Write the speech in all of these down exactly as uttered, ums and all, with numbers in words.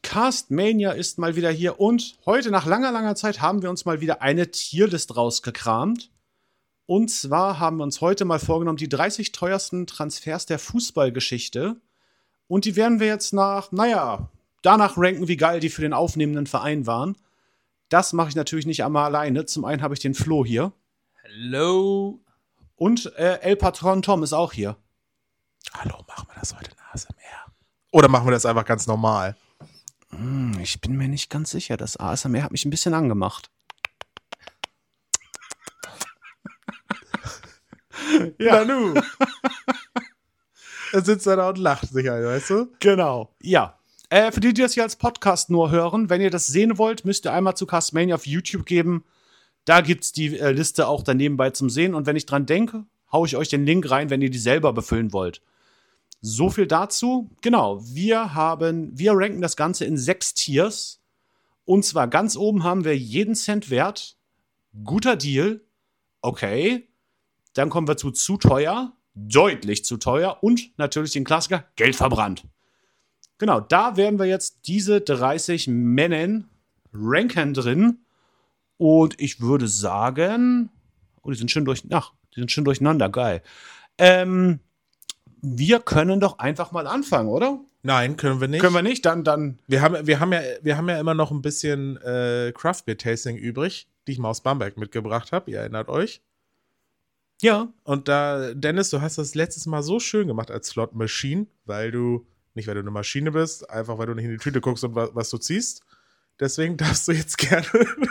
Castmania ist mal wieder hier und heute nach langer, langer Zeit haben wir uns mal wieder eine Tierlist rausgekramt. Und zwar haben wir uns heute mal vorgenommen, die dreißig teuersten Transfers der Fußballgeschichte. Und die werden wir jetzt nach, naja, danach ranken, wie geil die für den aufnehmenden Verein waren. Das mache ich natürlich nicht einmal alleine. Zum einen habe ich den Flo hier. Hallo. Und äh, El Patron Tom ist auch hier. Hallo, machen wir das heute in A S M R? Oder machen wir das einfach ganz normal? Hm, ich bin mir nicht ganz sicher. Das A S M R hat mich ein bisschen angemacht. Ja, nu. Da sitzt er da und lacht sich ein, weißt du? Genau. Ja. Äh, für die, die das hier als Podcast nur hören, wenn ihr das sehen wollt, müsst ihr einmal zu Castmania auf YouTube geben. Da gibt's die äh, Liste auch dann nebenbei zum Sehen. Und wenn ich dran denke, hau ich euch den Link rein, wenn ihr die selber befüllen wollt. So viel dazu. Genau, wir haben, wir ranken das Ganze in sechs Tiers. Und zwar ganz oben haben wir jeden Cent wert. Guter Deal. Okay. Dann kommen wir zu zu teuer. Deutlich zu teuer. Und natürlich den Klassiker, Geld verbrannt. Genau, da werden wir jetzt diese dreißig Männen ranken drin. Und ich würde sagen, oh, die sind schön durch, ach, die sind schön durcheinander, geil. Ähm, wir können doch einfach mal anfangen, oder? Nein, können wir nicht. Können wir nicht? Dann, dann. Wir haben, wir haben, ja, wir haben ja immer noch ein bisschen äh, Craft Beer Tasting übrig, die ich mal aus Bamberg mitgebracht habe. Ihr erinnert euch? Ja. Und da, Dennis, du hast das letztes Mal so schön gemacht als Slot Machine, weil du, nicht weil du eine Maschine bist, einfach weil du nicht in die Tüte guckst und wa- was du ziehst. Deswegen darfst du jetzt gerne.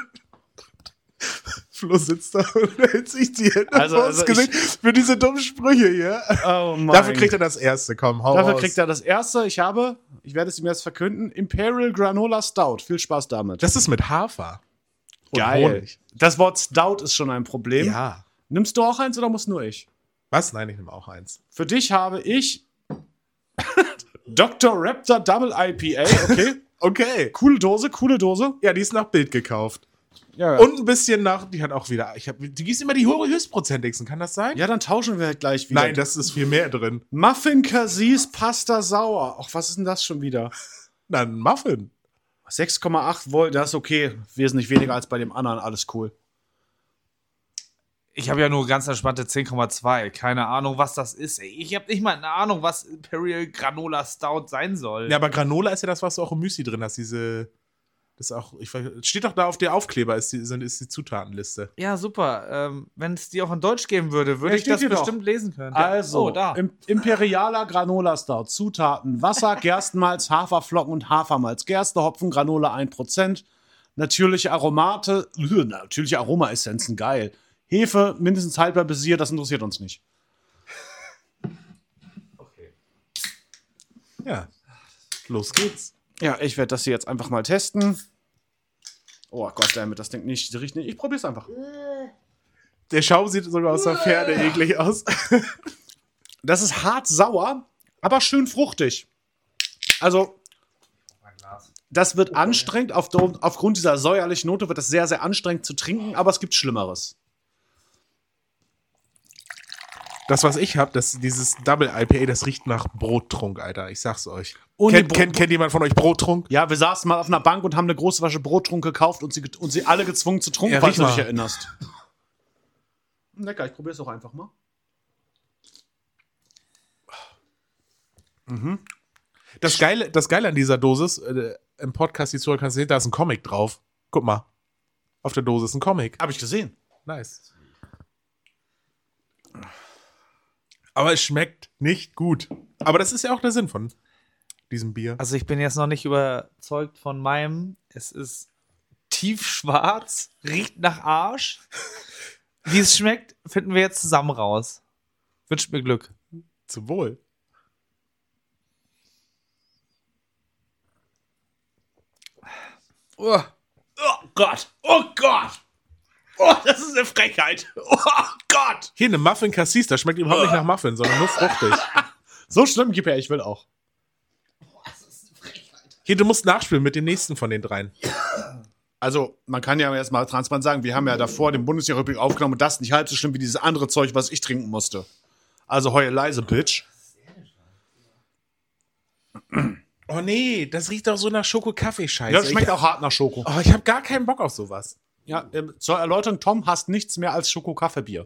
Flo sitzt da und hält sich die Hände Also, vors also Gesicht für diese dummen Sprüche hier. Oh mein. Dafür kriegt er das erste, komm, hau Dafür raus. kriegt er das erste. Ich habe, ich werde es ihm jetzt verkünden, Imperial Granola Stout. Viel Spaß damit. Das ist mit Hafer. Und geil. Honig. Das Wort Stout ist schon ein Problem. Ja. Nimmst du auch eins oder muss nur ich? Was? Nein, ich nehme auch eins. Für dich habe ich Doktor Raptor Double I P A, okay? Okay. Coole Dose, coole Dose. Ja, die ist nach Bild gekauft. Ja, Und ein bisschen nach, die hat auch wieder, ich hab, die gießt immer die hohe höchstprozentigsten, kann das sein? ja, dann tauschen wir halt gleich wieder. Nein, das ist viel mehr drin. Muffin Cassis Pasta Sauer. Ach, was ist denn das schon wieder? Na, ein Muffin. sechs Komma acht Volt, das ist okay. Wesentlich weniger als bei dem anderen, alles cool. Ich habe ja nur ganz entspannte zehn Komma zwei. Keine Ahnung, was das ist. Ey. Ich habe nicht mal eine Ahnung, was Imperial Granola Stout sein soll. Ja, aber Granola ist ja das, was du auch im Müsli drin hast, diese, das ist auch, ich weiß, steht doch da auf der Aufkleber, ist die, ist die Zutatenliste. Ja, super. Ähm, wenn es die auch in Deutsch geben würde, würde Ja, ich steht das hier bestimmt doch. lesen können. Also, oh, da. Im Imperialer Granola Stout. Zutaten: Wasser, Gerstenmalz, Haferflocken und Hafermalz. Gerste, Hopfen, Granola ein Prozent. Natürliche Aromate, äh, natürliche Aromaessenzen, geil. Hefe, mindestens haltbar bis hier, das interessiert uns nicht. Okay. Ja. Los geht's. Ja, ich werde das hier jetzt einfach mal testen. Oh Gott, damit das Ding nicht riecht nicht. Ich probier's einfach. Der Schaum sieht sogar aus der Ferne eklig aus. Das ist hart sauer, aber schön fruchtig. Also, das wird anstrengend. Auf, aufgrund dieser säuerlichen Note wird das sehr, sehr anstrengend zu trinken, aber es gibt Schlimmeres. Das, was ich habe, das, dieses Double I P A, das riecht nach Brottrunk, Alter. Ich sag's euch. Und Kennt, Bro- kennt, kennt jemand von euch Brottrunk? Ja, wir saßen mal auf einer Bank und haben eine große Flasche Brottrunk gekauft und sie, und sie alle gezwungen zu trunken, Ja, falls riech du dich mal. erinnerst. Lecker, ich probier's auch einfach mal. Mhm. Das Geile, das Geile an dieser Dosis, äh, im Podcast, die Zuhörer kannst du sehen, da ist ein Comic drauf. Guck mal. Auf der Dose ist ein Comic. Hab ich gesehen. Nice. Aber es schmeckt nicht gut. Aber das ist ja auch der Sinn von diesem Bier. Also ich bin jetzt noch nicht überzeugt von meinem. Es ist tiefschwarz, riecht nach Arsch. Wie es schmeckt, finden wir jetzt zusammen raus. Wünscht mir Glück. Zum Wohl. Oh. Oh Gott. Oh Gott. Oh, das ist eine Frechheit. Oh Gott. Hier eine Muffin Cassis, das schmeckt überhaupt nicht nach Muffin, sondern nur fruchtig. So schlimm, gib her, ich will auch. Hier, du musst nachspielen mit dem nächsten von den dreien. Also, man kann ja jetzt mal transparent sagen, wir haben ja davor den Bundesliga-Rückblick aufgenommen und das ist nicht halb so schlimm wie dieses andere Zeug, was ich trinken musste. Also heue leise, Bitch. Oh nee, das riecht doch so nach Schoko-Kaffee-Scheiße. Ja, das schmeckt ich, auch hart nach Schoko. Oh, ich habe gar keinen Bock auf sowas. Ja, ähm, zur Erläuterung, Tom hasst nichts mehr als Schoko-Kaffee-Bier.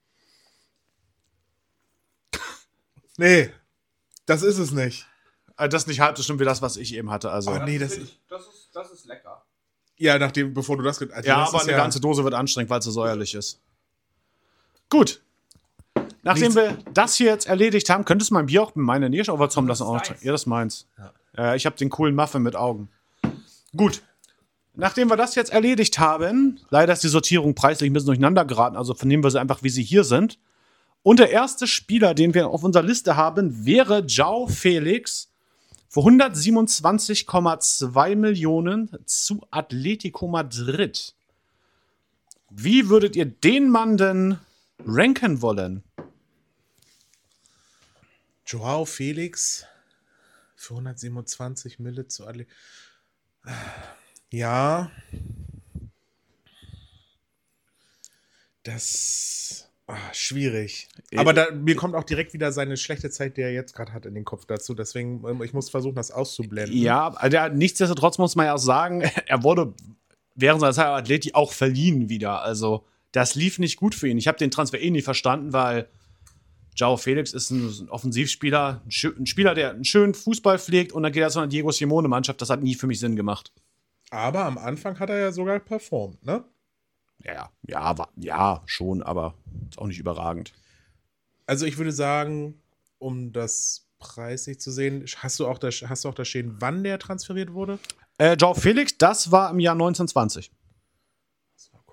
Nee, das ist es nicht. Äh, das ist nicht halb so schlimm wie das, was ich eben hatte. Also. Oh nee, das, das, ist, das ist lecker. ja, nachdem, bevor du das... Also ja, das aber ist eine ja, ganze Dose wird anstrengend, weil es so säuerlich ist. Gut. Nachdem Nichts- wir das hier jetzt erledigt haben, könntest du mein Bier auch mit meiner Nähe aber Tom das Das ist auch. deins. Ja, das ist meins. Ja. Äh, ich habe den coolen Muffin mit Augen. Gut. Nachdem wir das jetzt erledigt haben, leider ist die Sortierung preislich ein bisschen durcheinander geraten, also vernehmen wir sie einfach, wie sie hier sind. Und der erste Spieler, den wir auf unserer Liste haben, wäre João Felix für hundertsiebenundzwanzig Komma zwei Millionen zu Atletico Madrid. Wie würdet ihr den Mann denn ranken wollen? Joao Felix für hundertsiebenundzwanzig Mille zu alle. Ja. Das ah, schwierig. Aber da, mir kommt auch direkt wieder seine schlechte Zeit, die er jetzt gerade hat, in den Kopf dazu. Deswegen, ähm, ich muss versuchen, das auszublenden. Ja, also nichtsdestotrotz muss man ja auch sagen, er wurde während seiner Zeit bei Atleti auch verliehen wieder. Also, das lief nicht gut für ihn. Ich habe den Transfer eh nie verstanden, weil João Felix ist ein Offensivspieler, ein, schö- ein Spieler, der einen schönen Fußball pflegt und dann geht er zu einer Diego Simeone-Mannschaft. Das hat nie für mich Sinn gemacht. Aber am Anfang hat er ja sogar performt, ne? Ja, ja, ja, war, ja, schon, aber ist auch nicht überragend. Also ich würde sagen, um das preislich zu sehen, hast du auch das, hast du auch das stehen, wann der transferiert wurde? Äh, João Felix, das war im Jahr neunzehnhundertzwanzig. Das war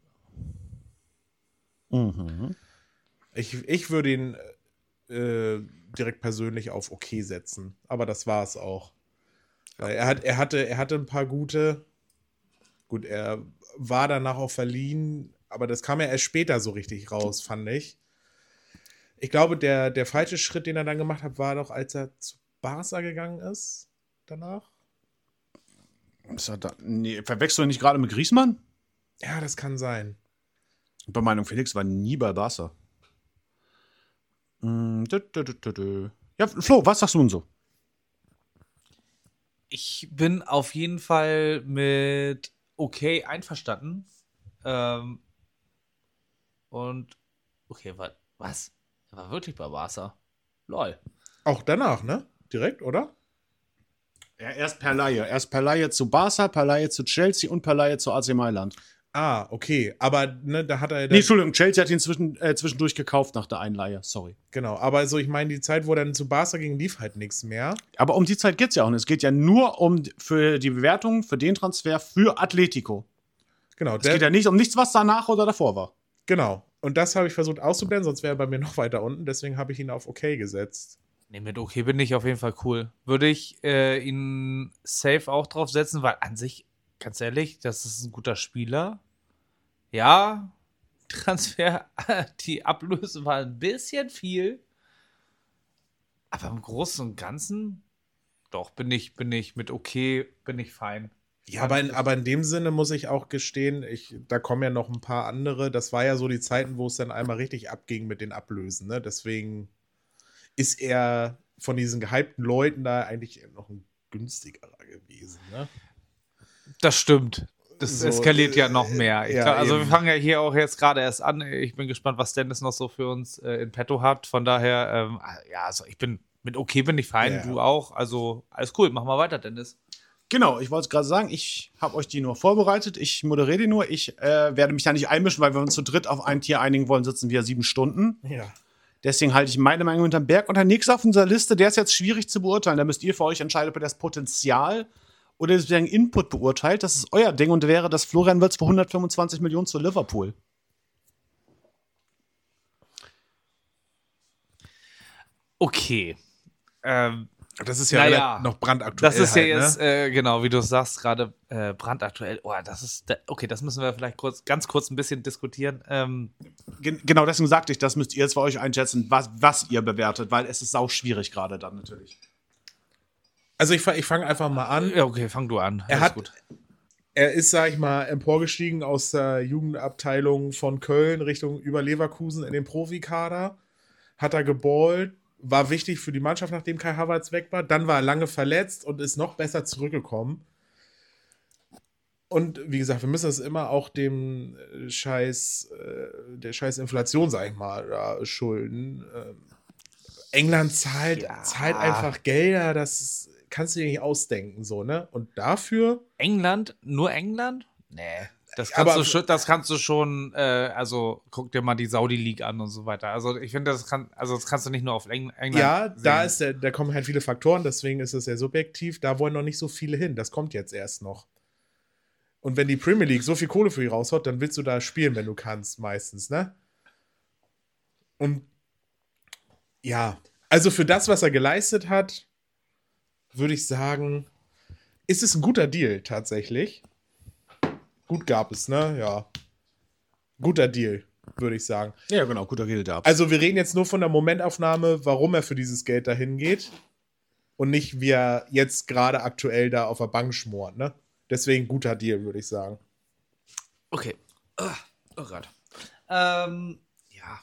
Corona. Mhm. Ich, ich würde ihn äh, direkt persönlich auf okay setzen. Aber das war es auch. Weil er, hat, er, hatte, er hatte ein paar gute. Gut, er war danach auch verliehen, aber das kam ja erst später so richtig raus, fand ich. Ich glaube, der, der falsche Schritt, den er dann gemacht hat, war doch, als er zu Barca gegangen ist. Danach. Ist er da, nee, verwechselst du ihn nicht gerade mit Griezmann? Ja, das kann sein. Bei Meinung Felix war nie bei Barca. Mm, dü, dü, dü, dü, dü. Ja, Flo, was sagst du denn so? Ich bin auf jeden Fall mit okay einverstanden. Ähm, und okay, wa was? Er war wirklich bei Barca. Lol. Auch danach, ne? Direkt, oder? Ja, erst per Laie. Erst per Laie zu Barca, per Laie zu Chelsea und per Laie zu A C Mailand. Ah, okay. Aber ne, da hat er. Nee, Entschuldigung, Chelsea hat ihn zwischen, äh, zwischendurch gekauft nach der Einleihe. Sorry. Genau, aber so, ich meine, die Zeit, wo er dann zu Barca ging, lief halt nichts mehr. Aber um die Zeit geht es ja auch nicht. Es geht ja nur um für die Bewertung, für den Transfer für Atletico. Genau, Es geht ja nicht um nichts, was danach oder davor war. genau. Und das habe ich versucht auszublenden, sonst wäre er bei mir noch weiter unten. Deswegen habe ich ihn auf okay gesetzt. Nee, mit okay bin ich auf jeden Fall cool. Würde ich äh, ihn safe auch drauf setzen, weil an sich, ganz ehrlich, das ist ein guter Spieler. Ja, Transfer, die Ablöse war ein bisschen viel. Aber im Großen und Ganzen, doch, bin ich, bin ich mit okay, bin ich fein. Ja, aber in, aber in dem Sinne muss ich auch gestehen, ich, da kommen ja noch ein paar andere. Das war ja so die Zeiten, wo es dann einmal richtig abging mit den Ablösen. Ne? Deswegen ist er von diesen gehypten Leuten da eigentlich noch ein günstigerer gewesen. Ne? Das stimmt. Das So, eskaliert ja äh, noch mehr. Ich ja, glaub, also eben. wir fangen ja hier auch jetzt gerade erst an. Ich bin gespannt, was Dennis noch so für uns äh, in petto hat. Von daher, ähm, ja, also ich bin mit okay bin ich fein, Ja. du auch. Also alles cool, mach mal weiter, Dennis. Genau, ich wollte es gerade sagen, ich habe euch die nur vorbereitet, ich moderiere die nur, ich äh, werde mich da nicht einmischen, weil wir uns zu dritt auf ein Tier einigen wollen, sitzen wir sieben Stunden. Ja. Deswegen halte ich meine Meinung hinterm Berg. Und der nächste auf unserer Liste, der ist jetzt schwierig zu beurteilen. Da müsst ihr für euch entscheiden, ob ihr das Potenzial oder den Input beurteilt. Das ist euer Ding und wäre das Florian Wirtz für hundertfünfundzwanzig Millionen zu Liverpool. Okay. Ähm, Das ist ja Naja, relativ- noch brandaktuell. das ist ja halt, jetzt, Ne? äh, genau, wie du sagst, gerade äh, brandaktuell. Oh, das ist, da, okay, das müssen wir vielleicht kurz, ganz kurz ein bisschen diskutieren. Ähm, Gen genau deswegen sagte ich, das müsst ihr jetzt für euch einschätzen, was, was ihr bewertet, weil es ist sau schwierig gerade dann natürlich. Also ich, fa- ich fange einfach mal an. ja, okay, fang du an. Er Alles hat- gut. Er ist, sag ich mal, emporgestiegen aus der Jugendabteilung von Köln Richtung über Leverkusen in den Profikader. Hat er geballt, war wichtig für die Mannschaft, nachdem Kai Havertz weg war. Dann war er lange verletzt und ist noch besser zurückgekommen. Und wie gesagt, wir müssen das immer auch dem Scheiß, äh, der Scheiß Inflation, sag ich mal, da schulden. Ähm, England zahlt, Ja. zahlt einfach Gelder, das kannst du dir nicht ausdenken, so, ne? Und dafür. England? Nur England? Nee. Das kannst, Aber- du, schon, das kannst du schon, äh, also guck dir mal die Saudi League an und so weiter. Also ich finde, das kann, also das kannst du nicht nur auf Eng England Ja, sehen. da ist der, da kommen halt viele Faktoren, deswegen ist es sehr subjektiv. Da wollen noch nicht so viele hin. Das kommt jetzt erst noch. Und wenn die Premier League so viel Kohle für die raushaut, dann willst du da spielen, wenn du kannst, meistens, ne? Und ja, also für das, was er geleistet hat, würde ich sagen, ist es ein guter Deal tatsächlich. Gut gab es, ne? Ja. Guter Deal, würde ich sagen. Ja, genau, guter Deal da. Also wir reden jetzt nur von der Momentaufnahme, warum er für dieses Geld dahin geht. Und nicht, wie er jetzt gerade aktuell da auf der Bank schmort, ne? Deswegen guter Deal, würde ich sagen. Okay. Oh, oh Gott. Ähm, ja.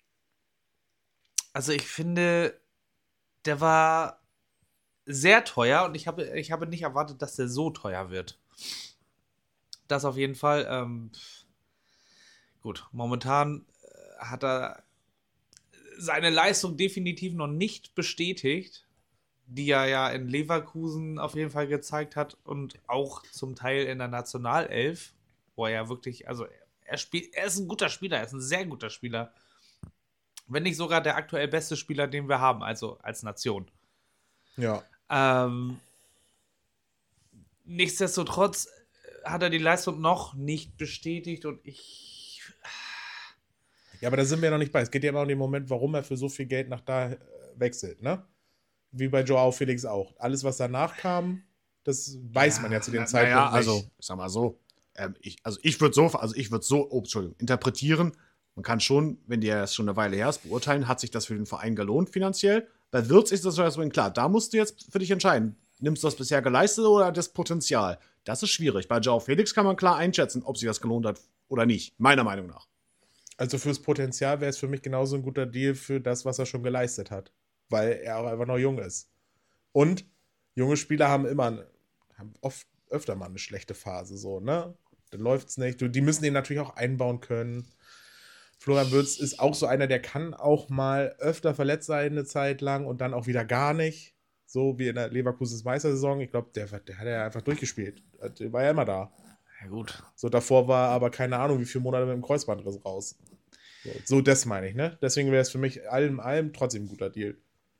Also ich finde, der war sehr teuer und ich habe, ich habe nicht erwartet, dass der so teuer wird. Das auf jeden Fall. Ähm, gut, momentan äh, hat er seine Leistung definitiv noch nicht bestätigt, die er ja in Leverkusen auf jeden Fall gezeigt hat und auch zum Teil in der Nationalelf, wo er ja wirklich, also er spielt, er ist ein guter Spieler, er ist ein sehr guter Spieler. Wenn nicht sogar der aktuell beste Spieler, den wir haben, also als Nation. Ja. Ähm, nichtsdestotrotz hat er die Leistung noch nicht bestätigt und ich. Ja, aber da sind wir noch nicht bei. Es geht ja immer um den Moment, warum er für so viel Geld nach da äh, wechselt, ne? Wie bei Joao Felix auch. Alles, was danach kam, das weiß man ja zu dem Na- Zeitpunkt naja, nicht. also, ich sag mal so, ähm, ich, also ich würde so, also ich würde so, oh, Entschuldigung, interpretieren. Man kann schon, wenn der jetzt schon eine Weile her ist, beurteilen, hat sich das für den Verein gelohnt finanziell. Bei Wirtz ist das so klar, da musst du jetzt für dich entscheiden. Nimmst du das bisher geleistete oder das Potenzial? Das ist schwierig. Bei Joao Felix kann man klar einschätzen, ob sich das gelohnt hat oder nicht, meiner Meinung nach. Also fürs Potenzial wäre es für mich genauso ein guter Deal für das, was er schon geleistet hat. Weil er auch einfach noch jung ist. Und junge Spieler haben immer, haben oft öfter mal eine schlechte Phase, so, ne? Dann läuft's nicht. Du, die müssen den natürlich auch einbauen können. Florian Wirtz ist auch so einer, der kann auch mal öfter verletzt sein eine Zeit lang und dann auch wieder gar nicht. So wie in der Leverkusens Meistersaison. Ich glaube, der, der hat ja einfach durchgespielt. Der war ja immer da. Ja, gut. So davor war aber keine Ahnung, wie viele Monate mit dem Kreuzbandriss raus. So, so das meine ich, ne? Deswegen wäre es für mich allem, allem trotzdem ein guter Deal.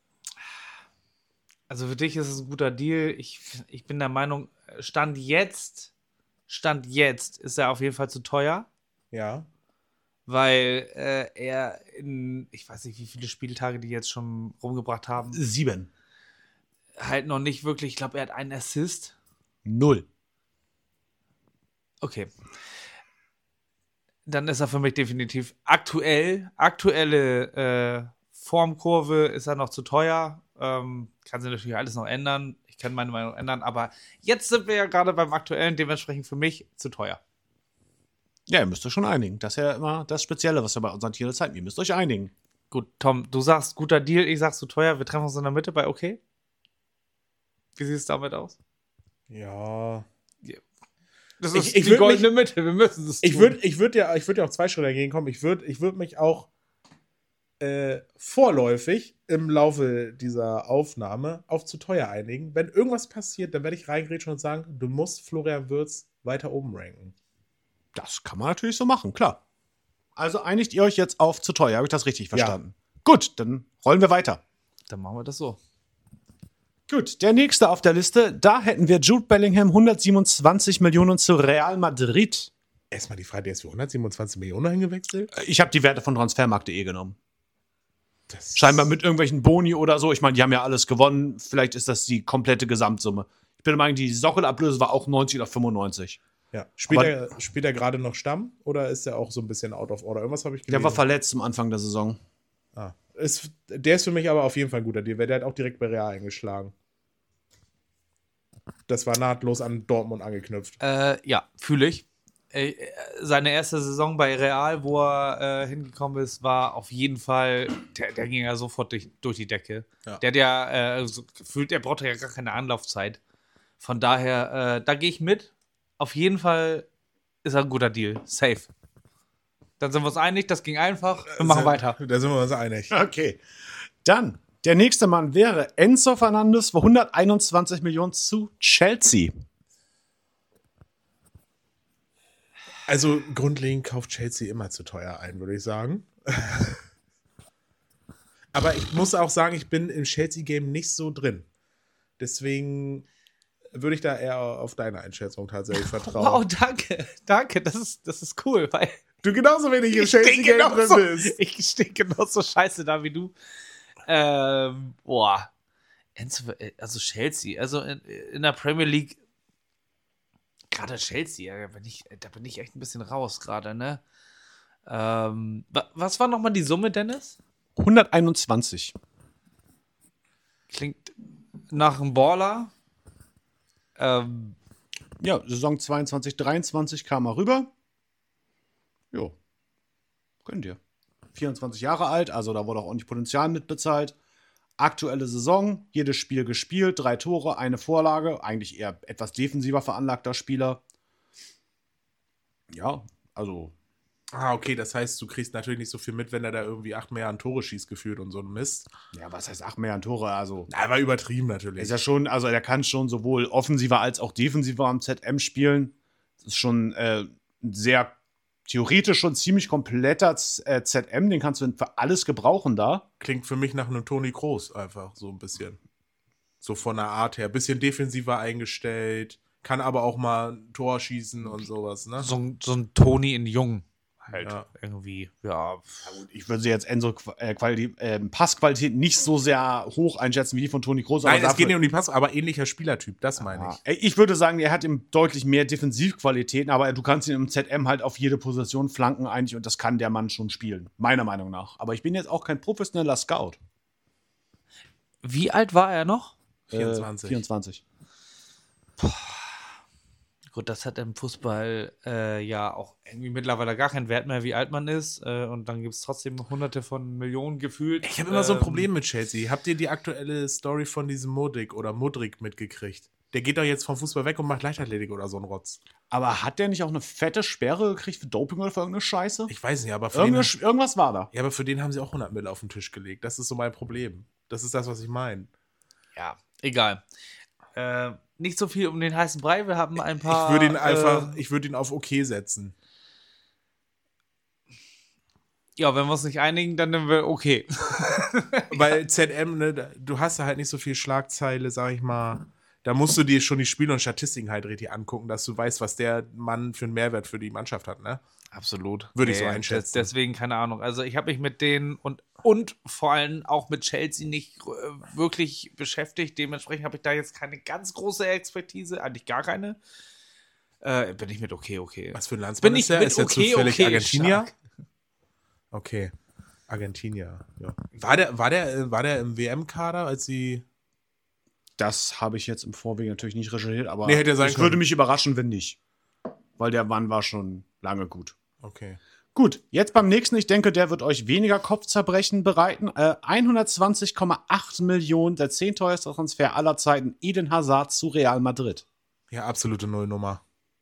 Also für dich ist es ein guter Deal. Ich, ich bin der Meinung, Stand jetzt, Stand jetzt ist er auf jeden Fall zu teuer, Ja. weil äh, er in, ich weiß nicht, wie viele Spieltage die jetzt schon rumgebracht haben, Sieben. halt noch nicht wirklich, ich glaube, er hat einen Assist. Null. Okay. Dann ist er für mich definitiv aktuell, aktuelle äh, Formkurve ist er noch zu teuer. Ähm, kann sich natürlich alles noch ändern. Ich kann meine Meinung ändern, aber jetzt sind wir ja gerade beim aktuellen, dementsprechend für mich zu teuer. Ja, ihr müsst euch schon einigen. Das ist ja immer das Spezielle, was wir bei unseren Tieren zeigen. Ihr müsst euch einigen. Gut, Tom, du sagst guter Deal, ich sag zu teuer. Wir treffen uns in der Mitte bei okay. Wie sieht es damit aus? Ja. Das Ich- ich würd Mitte. Wir müssen es Ich würde ich würd ja, ich würd ja auch zwei Schritte dagegen kommen. Ich würde ich würd mich auch äh, vorläufig im Laufe dieser Aufnahme auf zu teuer einigen. Wenn irgendwas passiert, dann werde ich reingrätschen und sagen, du musst Florian Wirtz weiter oben ranken. Das kann man natürlich so machen, klar. Also einigt ihr euch jetzt auf zu teuer. Habe ich das richtig verstanden? Gut, dann rollen wir weiter. Dann machen wir das so. Gut, der nächste auf der Liste, da hätten wir Jude Bellingham, hundertsiebenundzwanzig Millionen zu Real Madrid. Erstmal die Frage, der ist für hundertsiebenundzwanzig Millionen hingewechselt? Ich habe die Werte von transfermarkt punkt de genommen. Das Scheinbar mit irgendwelchen Boni oder so. Ich meine, die haben ja alles gewonnen. Vielleicht ist das die komplette Gesamtsumme. Ich bin der Meinung, die Sockelablöse war auch neunzig oder fünfundneunzig. Ja. Spielt Aber- er, spielt er gerade noch Stamm oder ist er auch so ein bisschen out of order? Irgendwas habe ich gelesen. Der war verletzt am Anfang der Saison. Ah. Ist, der ist für mich aber auf jeden Fall ein guter Deal, weil der hat auch direkt bei Real eingeschlagen. Das war nahtlos an Dortmund angeknüpft. Äh, ja, fühle ich. Äh, seine erste Saison bei Real, wo er äh, hingekommen ist, war auf jeden Fall, der, der ging ja sofort durch, durch die Decke. Ja. Der hat ja äh, so gefühlt, der brauchte ja gar keine Anlaufzeit. Von daher, äh, da gehe ich mit. Auf jeden Fall ist er ein guter Deal. Safe. Dann sind wir uns einig, das ging einfach. Wir machen Sind- weiter. Da sind wir uns einig. Okay. Dann, der nächste Mann wäre Enzo Fernandes für hunderteinundzwanzig Millionen zu Chelsea. Also grundlegend kauft Chelsea immer zu teuer ein, würde ich sagen. Aber ich muss auch sagen, ich bin im Chelsea-Game nicht so drin. Deswegen würde ich da eher auf deine Einschätzung tatsächlich vertrauen. Wow, danke. Danke, das ist, das ist cool, weil Du genauso wenig im ich stehe Chelsea-Game genauso, drin bist. ich stehe genauso scheiße da wie du. Ähm, boah. Enzo, also Chelsea, also in, in der Premier League, gerade Chelsea, ja, bin ich, da bin ich echt ein bisschen raus gerade, ne? Ähm, wa- was war nochmal die Summe, Dennis? hunderteinundzwanzig. Klingt nach einem Baller. Ähm, Ja, Saison zweiundzwanzig, dreiundzwanzig kam er rüber. Jo. Könnt ihr. vierundzwanzig Jahre alt, also da wurde auch ordentlich Potenzial mitbezahlt. Aktuelle Saison, jedes Spiel gespielt, drei Tore, eine Vorlage. Eigentlich eher etwas defensiver veranlagter Spieler. Ja, also Ah, okay, das heißt, du kriegst natürlich nicht so viel mit, wenn er da irgendwie acht mehr an Tore schießt gefühlt und so ein Mist. ja, was heißt acht mehr an Tore? Also Na, war übertrieben natürlich. ist ja schon, also er kann schon sowohl offensiver als auch defensiver am Z M spielen. Das ist schon äh, ein sehr theoretisch schon ziemlich kompletter Z- äh, Z M, den kannst du für alles gebrauchen da. Klingt für mich nach einem Toni Kroos einfach so ein bisschen. So von der Art her. Bisschen defensiver eingestellt, kann aber auch mal ein Tor schießen und sowas, ne? so, ein- so ein Toni in Jung. Halt Ja. irgendwie, ja. Ich würde sie jetzt Enso Qu- äh, Quali äh, Passqualität nicht so sehr hoch einschätzen wie die von Toni Kroos. Nein, aber es geht nicht dafür- um die Pass, aber ähnlicher Spielertyp, das meine ich. Ja. Ey, Ich würde sagen, er hat ihm deutlich mehr Defensivqualitäten, aber du kannst ihn im Z M halt auf jede Position flanken eigentlich und das kann der Mann schon spielen, meiner Meinung nach. Aber ich bin jetzt auch kein professioneller Scout. Wie alt war er noch? vierundzwanzig. Äh, vierundzwanzig. Gut, das hat im Fußball äh, ja auch irgendwie mittlerweile gar keinen Wert mehr, wie alt man ist. Äh, und dann gibt es trotzdem hunderte von Millionen gefühlt. Ich habe immer so ein Ähm, Problem mit Chelsea. Habt ihr die aktuelle Story von diesem Modric oder Modric mitgekriegt? Der geht doch jetzt vom Fußball weg und macht Leichtathletik oder so einen Rotz. Aber hat der nicht auch eine fette Sperre gekriegt für Doping oder für irgendeine Scheiße? Ich weiß nicht, aber für, den, Irgende, Sch- irgendwas war da. ja, aber für den haben sie auch hundert Mille auf den Tisch gelegt. Das ist so mein Problem. Das ist das, was ich meine. Ja, egal. Äh, nicht so viel um den heißen Brei. Wir haben ein paar. Ich würde ihn einfach, Äh, ich würde ihn auf okay setzen. ja, wenn wir uns nicht einigen, dann nehmen wir okay. Weil Z M, ne, da- du hast da halt nicht so viel Schlagzeile, sag ich mal. Da musst du dir schon die Spiele und Statistiken halt richtig angucken, dass du weißt, was der Mann für einen Mehrwert für die Mannschaft hat, ne? Absolut. Würde ich so Nee, einschätzen. des- Deswegen keine Ahnung. Also ich habe mich mit denen und, und vor allem auch mit Chelsea nicht äh, wirklich beschäftigt. Dementsprechend habe ich da jetzt keine ganz große Expertise, eigentlich gar keine. Äh, bin ich mit okay, okay. Was für ein Landsmann Bin ist ich der? mit Ist der okay, zufällig okay Argentinier? stark. Okay. Argentinier, ja. War der, war der, äh, war der im W M-Kader, als sie. Das habe ich jetzt im Vorweg natürlich nicht recherchiert, aber Nee, hätte ja sein es würde können. mich überraschen, wenn nicht. Weil der Mann war schon lange gut. Okay. Gut, jetzt beim nächsten, ich denke, der wird euch weniger Kopfzerbrechen bereiten. Äh, hundertzwanzig Komma acht Millionen, der zehnteuerste Transfer aller Zeiten, Eden Hazard zu Real Madrid. Ja, absolute Nullnummer.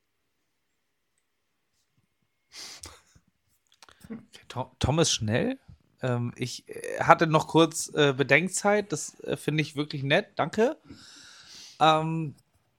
Tom, Tom ist schnell. Ähm, ich äh, hatte noch kurz äh, Bedenkzeit. Das äh, finde ich wirklich nett. Danke. Ähm,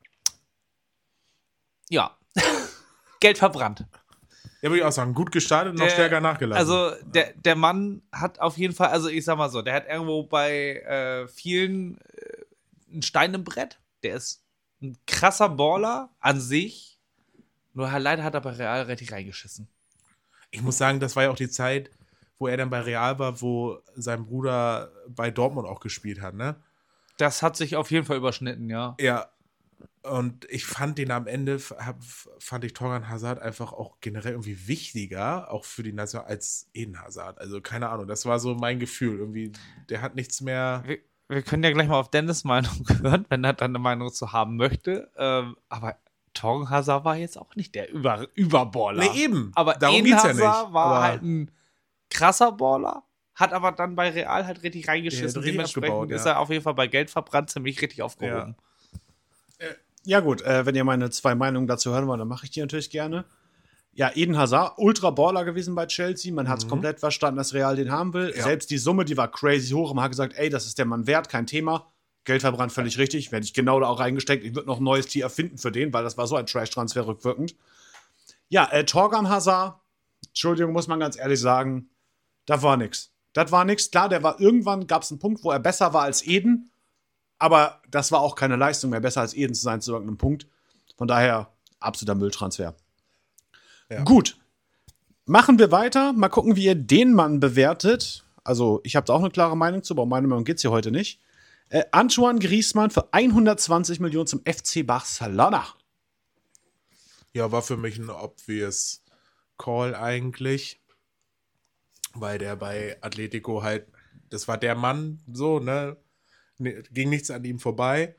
ja. Geld verbrannt. Ja, würde ich auch sagen, gut gestartet und noch Der- stärker nachgelassen. Also der, der Mann hat auf jeden Fall, also ich sag mal so, der hat irgendwo bei äh, vielen äh, einen Stein im Brett. Der ist ein krasser Baller an sich. Nur halt leider hat er bei Real richtig reingeschissen. Ich muss sagen, das war ja auch die Zeit, wo er dann bei Real war, wo sein Bruder bei Dortmund auch gespielt hat, ne? Das hat sich auf jeden Fall überschnitten, ja. Ja. Und ich fand den am Ende, hab, fand ich Torgan Hazard einfach auch generell irgendwie wichtiger, auch für die Nation, als Eden Hazard. Also keine Ahnung, das war so mein Gefühl. Irgendwie, der hat nichts mehr. Wir, wir können ja gleich mal auf Dennis' Meinung hören, wenn er dann eine Meinung zu haben möchte. Ähm, aber Torgen Hazard war jetzt auch nicht der Über Überballer. Nee, eben. Aber Darum Eden geht's ja Hazard nicht. war Aber halt ein krasser Baller, hat aber dann bei Real halt richtig reingeschissen. Ja, richtig Dementsprechend abgebaut, ja. ist er auf jeden Fall bei Geld verbrannt ziemlich richtig aufgehoben. Ja gut, äh, wenn ihr meine zwei Meinungen dazu hören wollt, dann mache ich die natürlich gerne. Ja, Eden Hazard, Ultra-Baller gewesen bei Chelsea. Man hat es Mhm. komplett verstanden, dass Real den haben will. Ja. Selbst die Summe, die war crazy hoch. Man hat gesagt, ey, das ist der Mann wert, kein Thema. Geld verbrannt, völlig richtig. Hätte ich genau da auch reingesteckt. Ich würde noch ein neues Tier erfinden für den, weil das war so ein Trash-Transfer rückwirkend. Ja, äh, Torgan Hazard, Entschuldigung, muss man ganz ehrlich sagen, das war nix. Das war nix. Klar, der war irgendwann, gab es einen Punkt, wo er besser war als Eden. Aber das war auch keine Leistung mehr, besser als Eden zu sein zu irgendeinem Punkt. Von daher, absoluter Mülltransfer. Ja. Gut. Machen wir weiter. Mal gucken, wie ihr den Mann bewertet. Also, ich habe da auch eine klare Meinung zu, aber um meine Meinung geht es hier heute nicht. Äh, Antoine Griezmann für hundertzwanzig Millionen zum F C Barcelona. Ja, war für mich ein obvious Call eigentlich. Weil der bei Atletico halt, das war der Mann, so, ne? Ne, ging nichts an ihm vorbei.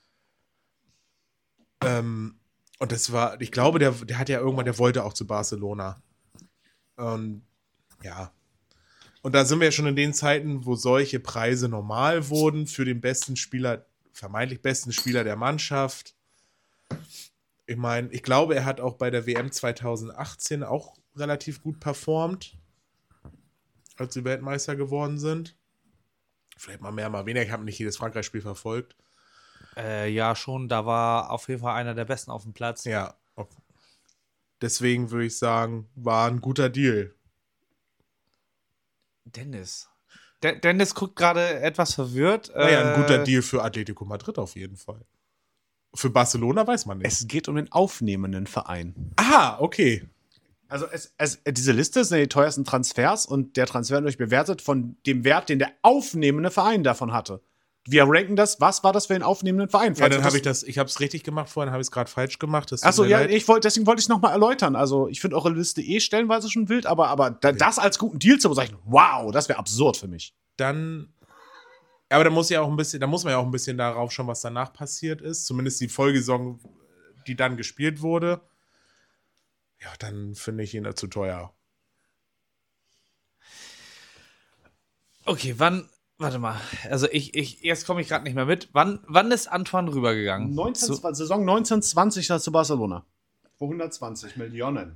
Ähm, und das war, ich glaube, der, der hat ja irgendwann, der wollte auch zu Barcelona. Und ja. Und da sind wir ja schon in den Zeiten, wo solche Preise normal wurden für den besten Spieler, vermeintlich besten Spieler der Mannschaft. Ich meine, ich glaube, er hat auch bei der W M zweitausendachtzehn auch relativ gut performt, als sie Weltmeister geworden sind. Vielleicht mal mehr, mal weniger. Ich habe nicht jedes Frankreich-Spiel verfolgt. Äh, ja, schon. Da war auf jeden Fall einer der Besten auf dem Platz. Ja. Okay. Deswegen würde ich sagen, war ein guter Deal. Dennis. De Dennis guckt gerade etwas verwirrt. Naja, ein guter Äh, Deal für Atletico Madrid auf jeden Fall. Für Barcelona weiß man nicht. Es geht um den aufnehmenden Verein. Aha, okay. Also es, es, diese Liste sind die teuersten Transfers und der Transfer wird bewertet von dem Wert, den der aufnehmende Verein davon hatte. Wir ranken das. Was war das für einen aufnehmenden Verein? Ja, dann habe ich das, ich habe es richtig gemacht vorhin, habe ich es gerade falsch gemacht. Das tut Achso, mir ja, leid. ich wollt, deswegen wollte ich es nochmal erläutern. Also, ich finde eure Liste eh stellenweise schon wild, aber, aber da, das als guten Deal zu bezeichnen, wow, das wäre absurd für mich. Dann, aber da muss ja auch ein bisschen, da muss man ja auch ein bisschen darauf schauen, was danach passiert ist. Zumindest die Folgesaison, die dann gespielt wurde. Ja, dann finde ich ihn zu teuer. Okay, wann, warte mal, also ich, ich jetzt komme ich gerade nicht mehr mit. Wann, wann ist Antoine rübergegangen? neunzehn, Zu- Saison neunzehn zwanzig zu Barcelona. Für hundertzwanzig Millionen.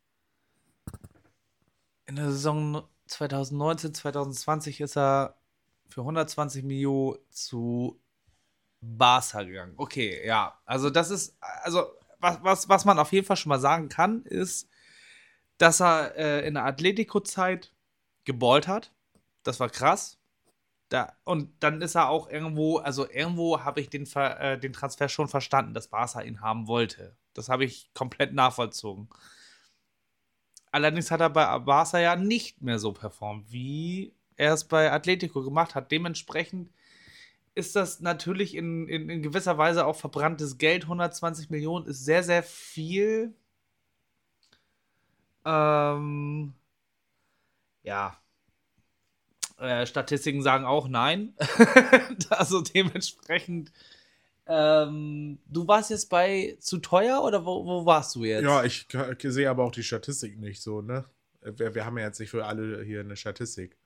In der Saison zweitausendneunzehn, zweitausendzwanzig ist er für hundertzwanzig Millionen zu Barca gegangen. Okay, ja. Also das ist, also was, was, was man auf jeden Fall schon mal sagen kann, ist, dass er äh, in der Atletico-Zeit geballt hat. Das war krass. Da, und dann ist er auch irgendwo, also irgendwo habe ich den, Ver, äh, den Transfer schon verstanden, dass Barca ihn haben wollte. Das habe ich komplett nachvollzogen. Allerdings hat er bei Barca ja nicht mehr so performt, wie er es bei Atletico gemacht hat. Dementsprechend ist das natürlich in, in, in gewisser Weise auch verbranntes Geld. hundertzwanzig Millionen ist sehr, sehr viel. Ähm, ja. Äh, Statistiken sagen auch nein. Also dementsprechend. Ähm, du warst jetzt bei zu teuer oder wo, wo warst du jetzt? Ja, ich, ich sehe aber auch die Statistik nicht so, ne? Wir, wir haben ja jetzt nicht für alle hier eine Statistik.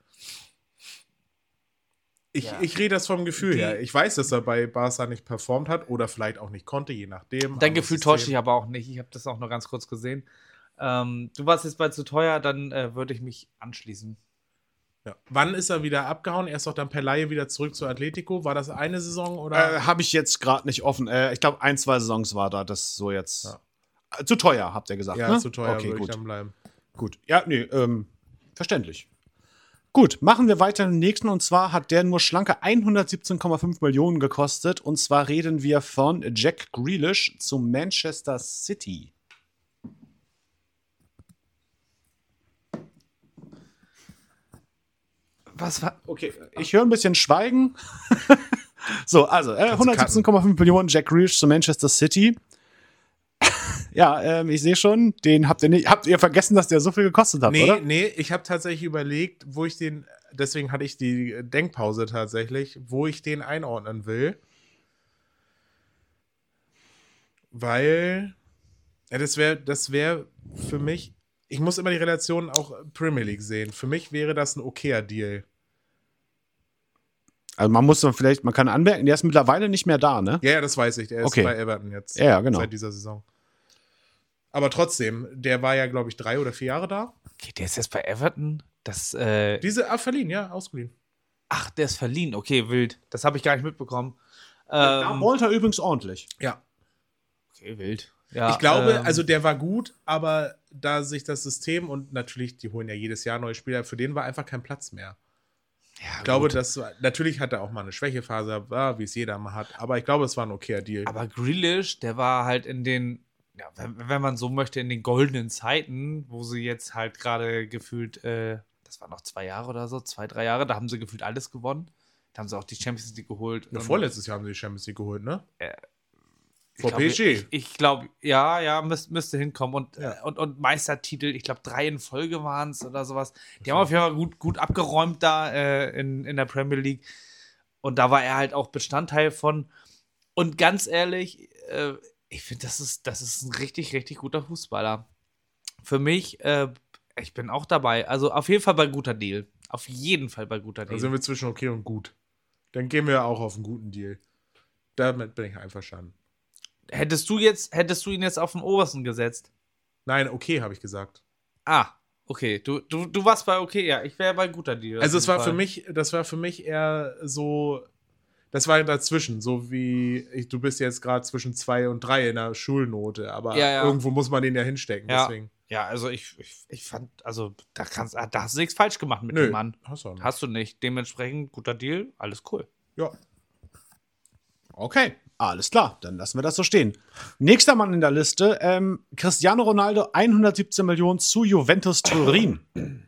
Ich, Ja. ich rede das vom Gefühl Die- her. Ich weiß, dass er bei Barca nicht performt hat oder vielleicht auch nicht konnte, je nachdem. Dein Aber Gefühl das täuscht System- dich aber auch nicht. Ich habe das auch nur ganz kurz gesehen. Ähm, du warst jetzt bei zu teuer, dann äh, würde ich mich anschließen. Ja. Wann ist er wieder abgehauen? Er ist doch dann per Laie wieder zurück zu Atletico. War das eine Saison oder? Äh, Habe ich jetzt gerade nicht offen. Äh, ich glaube, ein, zwei Saisons war da das so jetzt. Ja. Äh, Zu teuer, habt ihr gesagt. ja, ne? zu teuer Okay, würde ich gut. dann bleiben. Gut. Ja, nee, ähm, verständlich. Gut, machen wir weiter im nächsten. Und zwar hat der nur schlanke hundertsiebzehn Komma fünf Millionen gekostet. Und zwar reden wir von Jack Grealish zu Manchester City. Was war? Okay, ich höre ein bisschen Schweigen. So, also äh, hundertsiebzehn Komma fünf Millionen Jack Grealish zu Manchester City. Ja, ähm, ich sehe schon, den habt ihr nicht. Habt ihr vergessen, dass der so viel gekostet hat, Nee, oder? nee, ich habe tatsächlich überlegt, wo ich den, deswegen hatte ich die Denkpause tatsächlich, wo ich den einordnen will. Weil Ja, das wäre das wär für mich, ich muss immer die Relation auch Premier League sehen. Für mich wäre das ein okayer Deal. Also man muss dann vielleicht, man kann anmerken, der ist mittlerweile nicht mehr da, ne? Ja, ja, das weiß ich. Der ist Okay. bei Everton jetzt. Ja, ja, genau. Seit dieser Saison. Aber trotzdem, der war ja, glaube ich, drei oder vier Jahre da. Okay, der ist jetzt bei Everton. Das, äh, Diese, ah, verliehen, ja, ausgeliehen. ach, der ist verliehen. Okay, wild. Das habe ich gar nicht mitbekommen. Da Ähm, wollte er übrigens ordentlich. Ja. okay, wild. Ja, Ich glaube, ähm, also der war gut, aber da sich das System und natürlich, die holen ja jedes Jahr neue Spieler, für den war einfach kein Platz mehr. ja, Ich glaube, gut. das war, natürlich hat er auch mal eine Schwächephase, ja, wie es jeder mal hat, aber ich glaube, es war ein okayer Deal. Aber Grealish, der war halt in den, ja, wenn, wenn man so möchte, in den goldenen Zeiten, wo sie jetzt halt gerade gefühlt, äh, das war noch zwei Jahre oder so, zwei, drei Jahre, da haben sie gefühlt alles gewonnen. Da haben sie auch die Champions League geholt. Ja, Und- vorletztes Jahr haben sie die Champions League geholt, ne? Ich Vor glaub, P S G. Ich, ich glaube, ja, ja, müß, müsste hinkommen. Und, Ja. äh, und, und Meistertitel, ich glaube, drei in Folge waren es oder sowas. Die haben auf jeden Fall gut, gut abgeräumt da äh, in, in der Premier League. Und da war er halt auch Bestandteil von. Und ganz ehrlich, äh, ich finde, das ist, das ist ein richtig, richtig guter Fußballer. Für mich, äh, ich bin auch dabei. Also auf jeden Fall bei guter Deal. Auf jeden Fall bei guter Da Deal. sind wir zwischen okay und gut. Dann gehen wir auch auf einen guten Deal. Damit bin ich einverstanden. Hättest du jetzt, hättest du ihn jetzt auf den obersten gesetzt? Nein, okay, habe ich gesagt. Ah, okay. Du, du, du warst bei okay, ja. Ich wäre bei guter Deal. Also auf es jeden war für Fall. mich, das war für mich eher so, das war dazwischen, so wie ich, du bist jetzt gerade zwischen zwei und drei in der Schulnote, aber Ja, ja. irgendwo muss man den ja hinstecken, Ja. deswegen. Ja, also ich, ich, ich fand, also da kannst da hast du nichts falsch gemacht mit Nö, dem Mann. hast du auch nicht. Hast du nicht. Dementsprechend guter Deal, alles cool. Ja. Okay, alles klar, dann lassen wir das so stehen. Nächster Mann in der Liste, ähm, Cristiano Ronaldo, hundertsiebzehn Millionen zu Juventus Turin.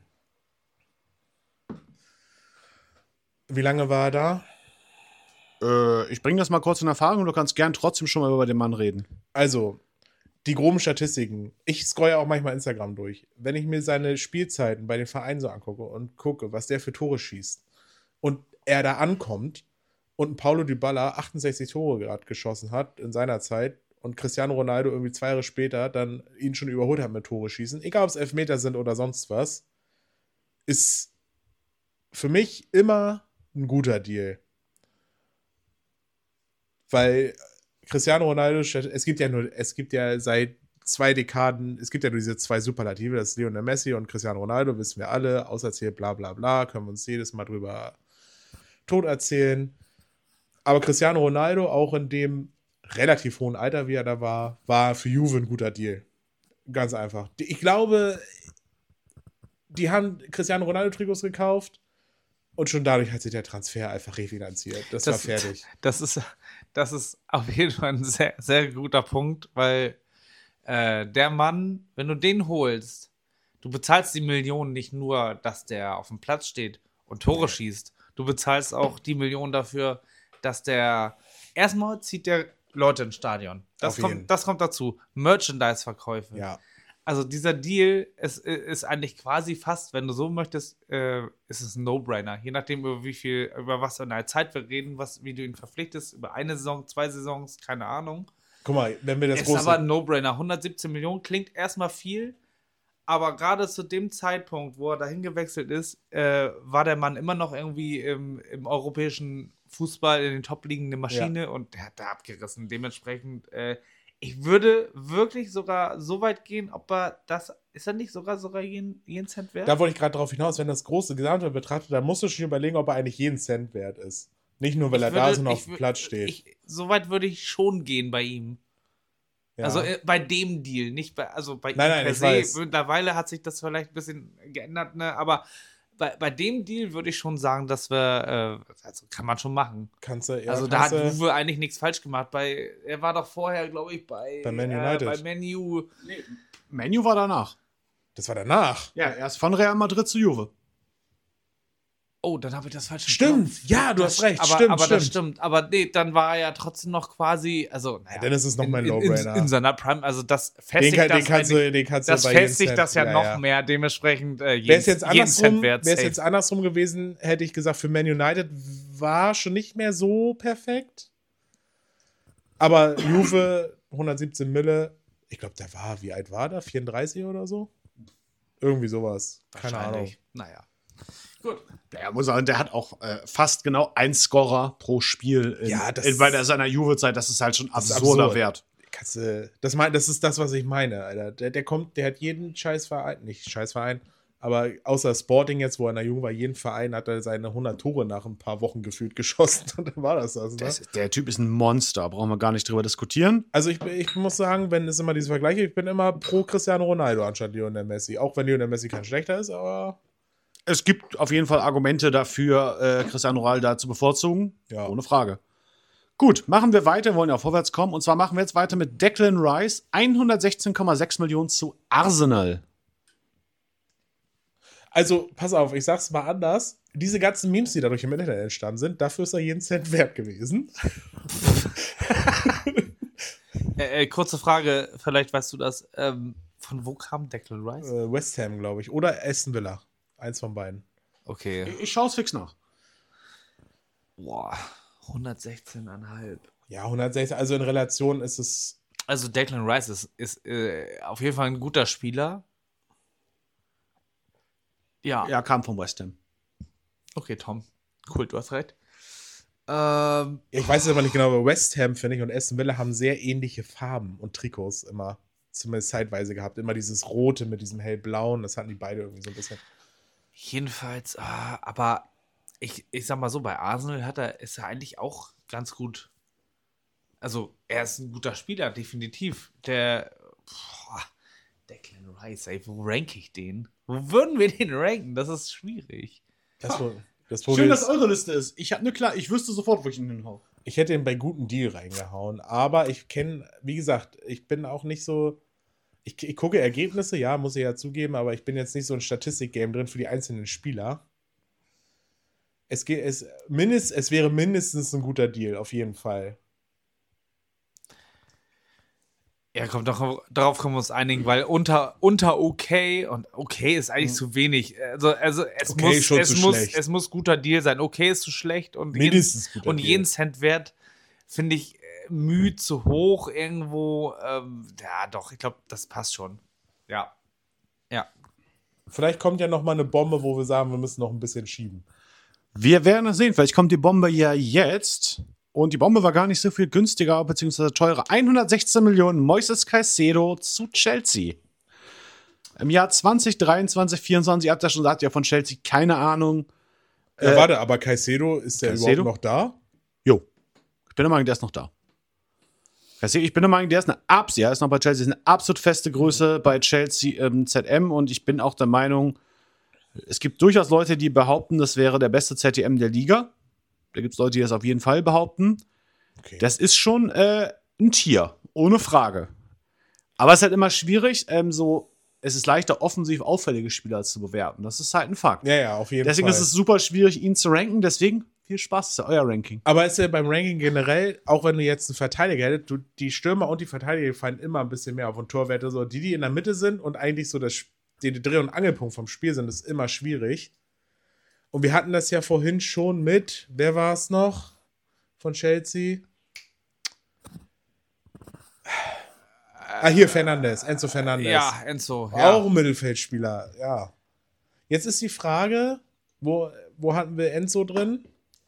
Wie lange war er da? Äh, ich bringe das mal kurz in Erfahrung und du kannst gern trotzdem schon mal über den Mann reden. Also, die groben Statistiken. Ich scroll ja auch manchmal Instagram durch. Wenn ich mir seine Spielzeiten bei den Vereinen so angucke und gucke, was der für Tore schießt und er da ankommt und ein Paulo Dybala achtundsechzig Tore gerade geschossen hat in seiner Zeit und Cristiano Ronaldo irgendwie zwei Jahre später dann ihn schon überholt hat mit Tore schießen, egal ob es Elfmeter sind oder sonst was, ist für mich immer ein guter Deal. Weil Cristiano Ronaldo, es gibt ja nur, es gibt ja seit zwei Dekaden, es gibt ja nur diese zwei Superlative, das ist Lionel Messi und Cristiano Ronaldo, wissen wir alle, auserzählt, bla bla bla, können wir uns jedes Mal drüber tot erzählen. Aber Cristiano Ronaldo, auch in dem relativ hohen Alter, wie er da war, war für Juve ein guter Deal. Ganz einfach. Ich glaube, die haben Cristiano Ronaldo-Trikots gekauft und schon dadurch hat sich der Transfer einfach refinanziert. Das, Das- war fertig. Das ist, das ist auf jeden Fall ein sehr, sehr guter Punkt, weil äh, der Mann, wenn du den holst, du bezahlst die Millionen nicht nur, dass der auf dem Platz steht und Tore schießt. Du bezahlst auch die Millionen dafür, dass der erstmal zieht der Leute ins Stadion. Das, Auf jeden. kommt, das kommt dazu. Merchandise-Verkäufe. Ja. Also dieser Deal ist, ist eigentlich quasi fast, wenn du so möchtest, äh, ist es ein No-Brainer. Je nachdem, über wie viel, über was für eine Zeit wir reden, was, wie du ihn verpflichtest, über eine Saison, zwei Saisons, keine Ahnung. Guck mal, wenn wir das ist große... aber ein No-Brainer. hundertsiebzehn Millionen klingt erstmal viel, aber gerade zu dem Zeitpunkt, wo er dahin gewechselt ist, äh, war der Mann immer noch irgendwie im, im europäischen Fußball in den Top-Ligen eine Maschine und der hat da abgerissen. Dementsprechend, äh, ich würde wirklich sogar so weit gehen, ob er das, ist er nicht sogar sogar jeden, jeden Cent wert? Da wollte ich gerade drauf hinaus, wenn das große Gesamte betrachtet, dann musst du schon überlegen, ob er eigentlich jeden Cent wert ist. Nicht nur, weil Ich er da würde- ist und auf ich dem wür- Platz steht. Ich, so weit würde ich schon gehen bei ihm. Ja. Also äh, bei dem Deal, nicht bei, also bei Nein, ihm nein, per ich se. weiß. Mittlerweile hat sich das vielleicht ein bisschen geändert, ne? Aber bei, bei dem Deal würde ich schon sagen, dass wir, äh, also kann man schon machen. kannst du, ja, also da hat kannst du- Juve eigentlich nichts falsch gemacht. Bei, er war doch vorher, glaube ich, bei, Bei Man äh, United. bei Man U. Menu war danach. das war danach. Ja, erst von Real Madrid zu Juve. Oh, dann habe ich das falsch Stimmt, Kopf. ja, du Das- hast recht, aber, stimmt, aber das stimmt. stimmt. Aber nee, dann war er ja trotzdem noch quasi, also, naja, Ja, dann ist es noch mal ein in, in, No-Brainer. in, in seiner Prime, also das Den, festigt kann, das den kannst eigentlich- du, den kannst das du bei jedem festigt Cent- das ja, ja, noch ja. mehr, dementsprechend äh, jeden, Wäre es jetzt, jeden Cent andersrum- wert. wär's safe. jetzt andersrum gewesen, hätte ich gesagt, für Man United war schon nicht mehr so perfekt. Aber Juve, hundertsiebzehn Mille, Ich glaube, der war, wie alt war der? vierunddreißig oder so? Irgendwie sowas. Keine Ahnung. Wahrscheinlich. Naja. Gut. Ja, muss sagen, der hat auch äh, fast genau einen Scorer pro Spiel in, Ja, das- in, bei der, seiner Juve-Zeit. Das ist halt schon Das ist absurder absurd. Wert. Kannst du- Das, mein, das ist das, was ich meine, Alter. Der, der kommt, der hat jeden Scheißverein, nicht Scheißverein, aber außer Sporting jetzt, wo er in der Jugend war, jeden Verein hat er seine hundert Tore nach ein paar Wochen gefühlt geschossen. Und dann war das das, ne? Das, der Typ ist ein Monster, brauchen wir gar nicht drüber diskutieren. Also ich, ich muss sagen, wenn es immer diese Vergleiche, ich bin immer pro Cristiano Ronaldo anstatt Lionel Messi. Auch wenn Lionel Messi kein schlechter ist, aber Es gibt auf jeden Fall Argumente dafür, äh, Cristiano Ronaldo zu bevorzugen. Ja. Ohne Frage. Gut, machen wir weiter, wir wollen ja vorwärts kommen. Und zwar machen wir jetzt weiter mit Declan Rice. hundertsechzehn Komma sechs Millionen zu Arsenal. also pass auf, ich sag's mal anders. Diese ganzen Memes, die dadurch im Internet entstanden sind, dafür ist er jeden Cent wert gewesen. Äh, äh, kurze Frage, vielleicht weißt du das. Ähm, von wo kam Declan Rice? Äh, West Ham, glaube ich. Oder Aston Villa. Eins von beiden. Okay. Ich, ich schaue es fix nach. Boah, hundertsechzehn Komma fünf. Ja, hundertsechzig, also in Relation ist es. Also Declan Rice ist, ist äh, auf jeden Fall ein guter Spieler. Ja. Er kam vom West Ham. Okay, Tom. Cool, du hast recht. Ähm, Ich weiß es aber nicht genau, aber West Ham, finde ich, und Aston Villa haben sehr ähnliche Farben und Trikots immer. Zumindest zeitweise gehabt. Immer dieses Rote mit diesem hellblauen, das hatten die beide irgendwie so ein bisschen. jedenfalls, ah, aber ich, ich sag mal so, bei Arsenal hat er, ist er eigentlich auch ganz gut. Also, er ist ein guter Spieler, definitiv. Der, boah, Declan Rice, ey, wo rank ich den? Wo würden wir den ranken? Das ist schwierig. Das, wo- das Schön, Problem dass ist, eure Liste ist. Ich habe ne klar, ich wüsste sofort, wo ich ihn hinhau. ich hätte ihn bei guten Deal reingehauen, aber ich kenne, wie gesagt, ich bin auch nicht so. Ich, ich gucke Ergebnisse, ja, muss ich ja zugeben, aber ich bin jetzt nicht so ein Statistik-Game drin für die einzelnen Spieler. Es, geht, es, mindest, es wäre mindestens ein guter Deal, auf jeden Fall. Ja, kommt doch, darauf können wir uns einigen, weil unter, unter okay und okay ist eigentlich zu wenig. Also, also es, Okay, muss, schon es, zu muss, schlecht. es muss guter Deal sein. Okay ist zu schlecht und Mindestens jeden, guter und Deal. jeden Cent wert finde ich äh, müh zu hoch irgendwo. Ähm, ja, doch, ich glaube, das passt schon. Ja. Ja. Vielleicht kommt ja noch mal eine Bombe, wo wir sagen, wir müssen noch ein bisschen schieben. Wir werden es sehen. Vielleicht kommt die Bombe ja jetzt. Und die Bombe war gar nicht so viel günstiger bzw. teurer. hundertsechzehn Millionen Moises Caicedo zu Chelsea. Im Jahr zwanzig dreiundzwanzig, vierundzwanzig, ihr habt ja schon gesagt, ja von Chelsea keine Ahnung. Ja, Äh, warte, aber Caicedo, ist der Caicedo? überhaupt noch da? Jo, ich bin der Meinung, der ist noch da. Caicedo, ich bin der Meinung, der ist eine Abs, ja, ist noch bei Chelsea, ist eine absolut feste Größe bei Chelsea im Z M und ich bin auch der Meinung, es gibt durchaus Leute, die behaupten, das wäre der beste Z D M der Liga. Da gibt es Leute, die das auf jeden Fall behaupten. Okay. Das ist schon äh, ein Tier, ohne Frage. Aber es ist halt immer schwierig, ähm, so, es ist leichter, offensiv auffällige Spieler zu bewerten. Das ist halt ein Fakt. ja, ja, auf jeden Deswegen Fall. ist es super schwierig, ihn zu ranken. Deswegen viel Spaß, das ist ja euer Ranking. Aber ist ja beim Ranking generell, auch wenn du jetzt einen Verteidiger hättest, du, die Stürmer und die Verteidiger fallen immer ein bisschen mehr auf und Torwerte. So, die, die in der Mitte sind und eigentlich so das, den Dreh- und Angelpunkt vom Spiel sind, ist immer schwierig. Und wir hatten das ja vorhin schon mit, wer war es noch von Chelsea? Ah, hier Fernandes, Enzo Fernandes. Ja, Enzo. Ja. Auch ein Mittelfeldspieler, ja. Jetzt ist die Frage, wo, wo hatten wir Enzo drin?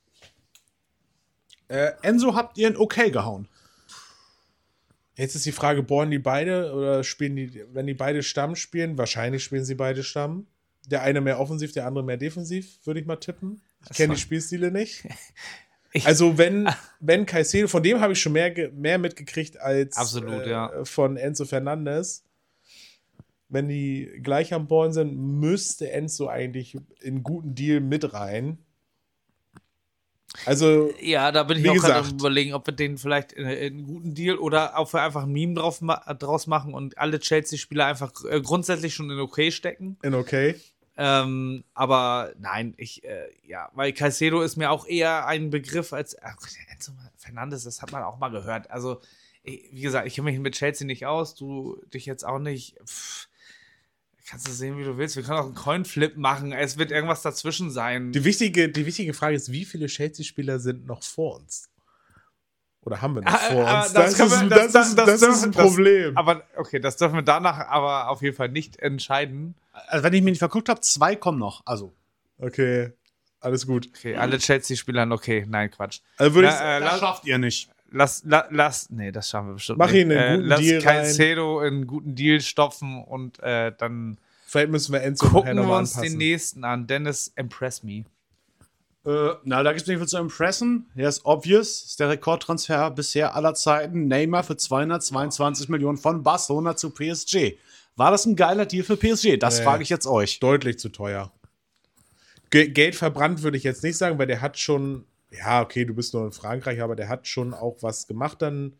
Äh, Enzo habt ihr ein Okay gehauen. Jetzt ist die Frage, bohren die beide oder spielen die, wenn die beide Stamm spielen, wahrscheinlich spielen sie beide Stamm. Der eine mehr offensiv, der andere mehr defensiv, würde ich mal tippen. Ich kenne die Spielstile nicht. Ich- Also wenn, wenn Caicedo, von dem habe ich schon mehr, ge- mehr mitgekriegt als Absolut, ja. von Enzo Fernandes. Wenn die gleich am Born sind, müsste Enzo eigentlich in guten Deal mit rein. Also, Ja, da bin ich Wie auch gerade am gesagt. überlegen, ob wir den vielleicht in, in einen guten Deal oder ob wir einfach ein Meme drauf, ma draus machen und alle Chelsea-Spieler einfach äh, grundsätzlich schon in okay stecken. in okay. Ähm, aber nein, ich, äh, ja, weil Caicedo ist mir auch eher ein Begriff als ach, Enzo Fernandes, das hat man auch mal gehört. Also, ich, wie gesagt, ich kenne mich mit Chelsea nicht aus, du dich jetzt auch nicht. Pff, kannst du sehen, wie du willst. Wir können auch einen Coinflip machen. Es wird irgendwas dazwischen sein. Die wichtige, die wichtige Frage ist, wie viele Chelsea-Spieler sind noch vor uns? Oder haben wir noch Ah, vor ah, uns? das Das, können ist, wir- das, das- ist, das- das, das- ist ein das- Problem. Aber okay, das dürfen wir danach aber auf jeden Fall nicht entscheiden. Also, wenn ich mich nicht verguckt habe, zwei kommen noch. Also, Okay, alles gut. Okay, alle Chelsea-Spieler, okay, nein, Quatsch. Also würde ich, Na, äh, das lass, schafft ihr nicht. lass, la, lass, nee, das schaffen wir bestimmt Mach nicht. ihn in einen äh, guten lass Deal rein. Caicedo in einen guten Deal stopfen und äh, dann vielleicht müssen wir Enzo nachher gucken wir nochmal uns anpassen. den nächsten an. Dennis, impress me. Äh, na, da gibt es nicht viel zu impressen. Hier ist obvious. Ist der Rekordtransfer bisher aller Zeiten. Neymar für zweihundertzweiundzwanzig Millionen von Barcelona zu P S G. War das ein geiler Deal für P S G? Das Nee. frage ich jetzt euch. Deutlich zu teuer. Ge Geld verbrannt würde ich jetzt nicht sagen, weil der hat schon, ja, okay, du bist nur in Frankreich, aber der hat schon auch was gemacht, dann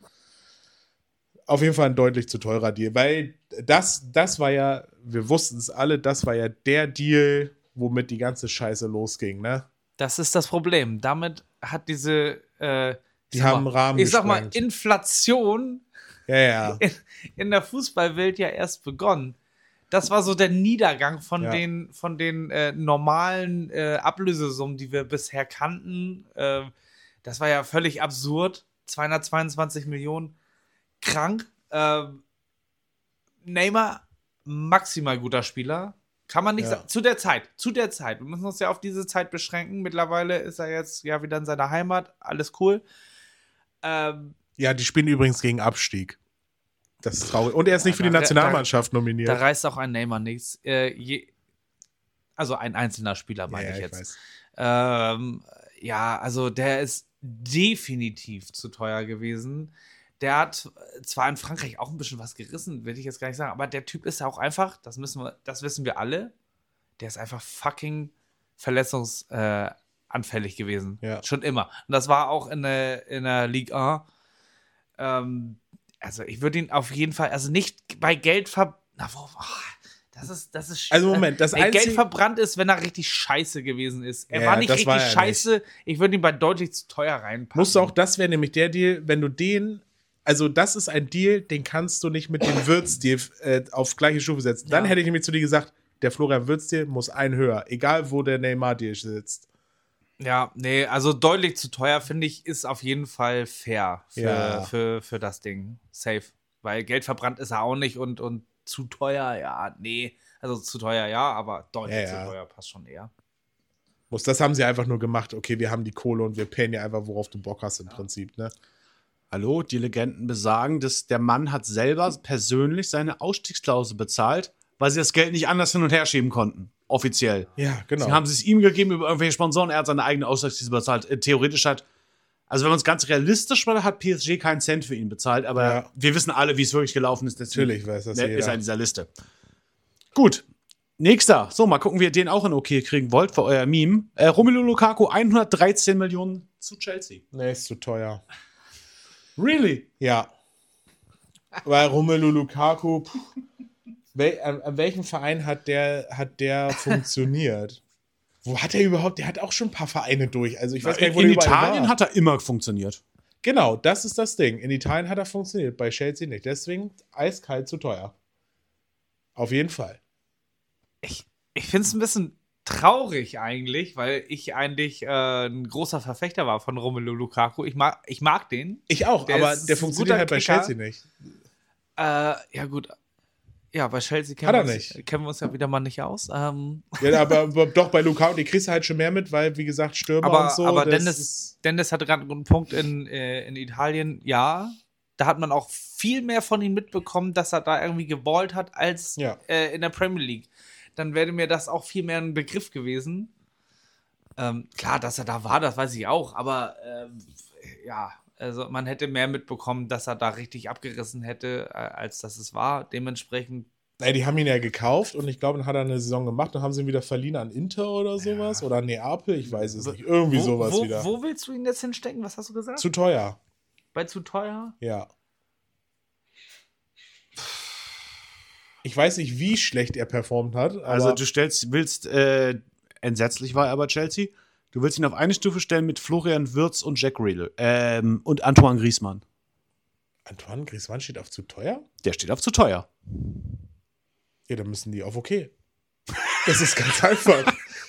auf jeden Fall ein deutlich zu teurer Deal, weil das, das war ja, wir wussten es alle, das war ja der Deal, womit die ganze Scheiße losging, ne? Das ist das Problem. Damit hat diese, äh, ich Die sag haben mal, einen Rahmen ich sag mal, gesprengt. Inflation Ja, ja. in, in der Fußballwelt ja erst begonnen. Das war so der Niedergang von Ja. den, von den äh, normalen äh, Ablösesummen, die wir bisher kannten. Äh, das war ja völlig absurd. zweihundertzweiundzwanzig Millionen. Krank. Äh, Neymar, maximal guter Spieler. Kann man nicht Ja. sagen. Zu der Zeit. Zu der Zeit. Wir müssen uns ja auf diese Zeit beschränken. Mittlerweile ist er jetzt ja wieder in seiner Heimat. Alles cool. Ähm, Ja, die spielen übrigens gegen Abstieg. Das ist traurig. Und er ist nicht für die da- Nationalmannschaft nominiert. Da reißt auch ein Neymar nichts. Äh, je, also ein einzelner Spieler, meine ja, ich ja, jetzt. weiß. Ähm, ja, also der ist definitiv zu teuer gewesen. Der hat zwar in Frankreich auch ein bisschen was gerissen, will ich jetzt gar nicht sagen, aber der Typ ist ja auch einfach, das müssen wir, das wissen wir alle, der ist einfach fucking verletzungsanfällig äh, anfällig gewesen. Ja. Schon immer. Und das war auch in der, in der Ligue eins. Ähm, also ich würde ihn auf jeden Fall, also nicht bei Geld ver... Na, wo, oh, das ist, das ist... Also Moment, das Ey, Geld einzige- verbrannt ist, wenn er richtig scheiße gewesen ist. Er Ja, war nicht das richtig war er scheiße. Ich würde ihn bei deutlich zu teuer reinpacken. Musst du auch, das wäre nämlich der Deal, wenn du den, also das ist ein Deal, den kannst du nicht mit dem Wirtz-Deal äh, auf gleiche Stufe setzen. Dann Ja. hätte ich nämlich zu dir gesagt, der Florian Wirtz-Deal muss ein höher, egal wo der Neymar-Deal sitzt. Ja, nee, also deutlich zu teuer, finde ich, ist auf jeden Fall fair für, Ja. für, für das Ding. Safe. Weil Geld verbrannt ist er auch nicht und, und zu teuer, ja, nee. Also zu teuer, ja, aber deutlich Ja, ja. zu teuer passt schon eher. Muss, das haben sie einfach nur gemacht, okay, wir haben die Kohle und wir payen dir einfach, worauf du Bock hast im Prinzip, ne? Hallo, die Legenden besagen, dass der Mann hat selber persönlich seine Ausstiegsklausel bezahlt, weil sie das Geld nicht anders hin und her schieben konnten. Offiziell. Ja, genau. Sie haben es ihm gegeben über irgendwelche Sponsoren, er hat seine eigene Ausstiegsklausel bezahlt. Äh, Theoretisch hat, also wenn man es ganz realistisch war, hat P S G keinen Cent für ihn bezahlt, aber Ja. wir wissen alle, wie es wirklich gelaufen ist. Deswegen Natürlich weiß das ne, jeder. ist er in dieser Liste. Gut. Nächster. So, mal gucken, wie ihr den auch in OK kriegen wollt für euer Meme. Äh, Romelu Lukaku, hundertdreizehn Millionen zu Chelsea. Nee, ist zu teuer. Really? Ja. Weil Romelu Lukaku, puh, wel, an, an welchem Verein hat der, hat der funktioniert? Wo hat er überhaupt? Der hat auch schon ein paar Vereine durch. Also ich weiß gar nicht, wo in der überall Italien war. hat er immer funktioniert. Genau, das ist das Ding. In Italien hat er funktioniert, bei Chelsea nicht. Deswegen eiskalt zu teuer. Auf jeden Fall. Ich, ich finde es ein bisschen traurig eigentlich, weil ich eigentlich äh, ein großer Verfechter war von Romelu Lukaku. Ich mag, ich mag den. Ich auch, Der aber ist der ein funktioniert guter halt bei Kicker. Chelsea nicht. Äh, ja, gut. Ja, bei Chelsea kennen, Hat er wir uns, nicht. kennen wir uns ja wieder mal nicht aus. Ähm, Ja, aber, aber doch bei Lukaku, die kriegst du halt schon mehr mit, weil, wie gesagt, Stürmer aber und so. aber das Dennis, ist- Dennis hatte gerade einen guten Punkt in, äh, in Italien. Ja, da hat man auch viel mehr von ihm mitbekommen, dass er da irgendwie geballt hat, als Ja. äh, in der Premier League. Dann wäre mir das auch viel mehr ein Begriff gewesen. Ähm, klar, dass er da war, das weiß ich auch, aber ähm, ja, also man hätte mehr mitbekommen, dass er da richtig abgerissen hätte, äh, als dass es war. Dementsprechend, Ey, die haben ihn ja gekauft und ich glaube, dann hat er eine Saison gemacht und haben sie ihn wieder verliehen an Inter oder sowas. Oder Neapel, ich weiß es nicht. Irgendwie wo, sowas wo, wieder. wo willst du ihn jetzt hinstecken? Was hast du gesagt? Zu teuer. Bei zu teuer? Ja. Ich weiß nicht, wie schlecht er performt hat. Aber Also du stellst, willst, äh, entsetzlich war er bei Chelsea, du willst ihn auf eine Stufe stellen mit Florian Wirtz und Jack Riedel. Ähm, und Antoine Griezmann. Antoine Griezmann steht auf zu teuer? Der steht auf zu teuer. Ja, dann müssen die auf okay. Das ist ganz einfach.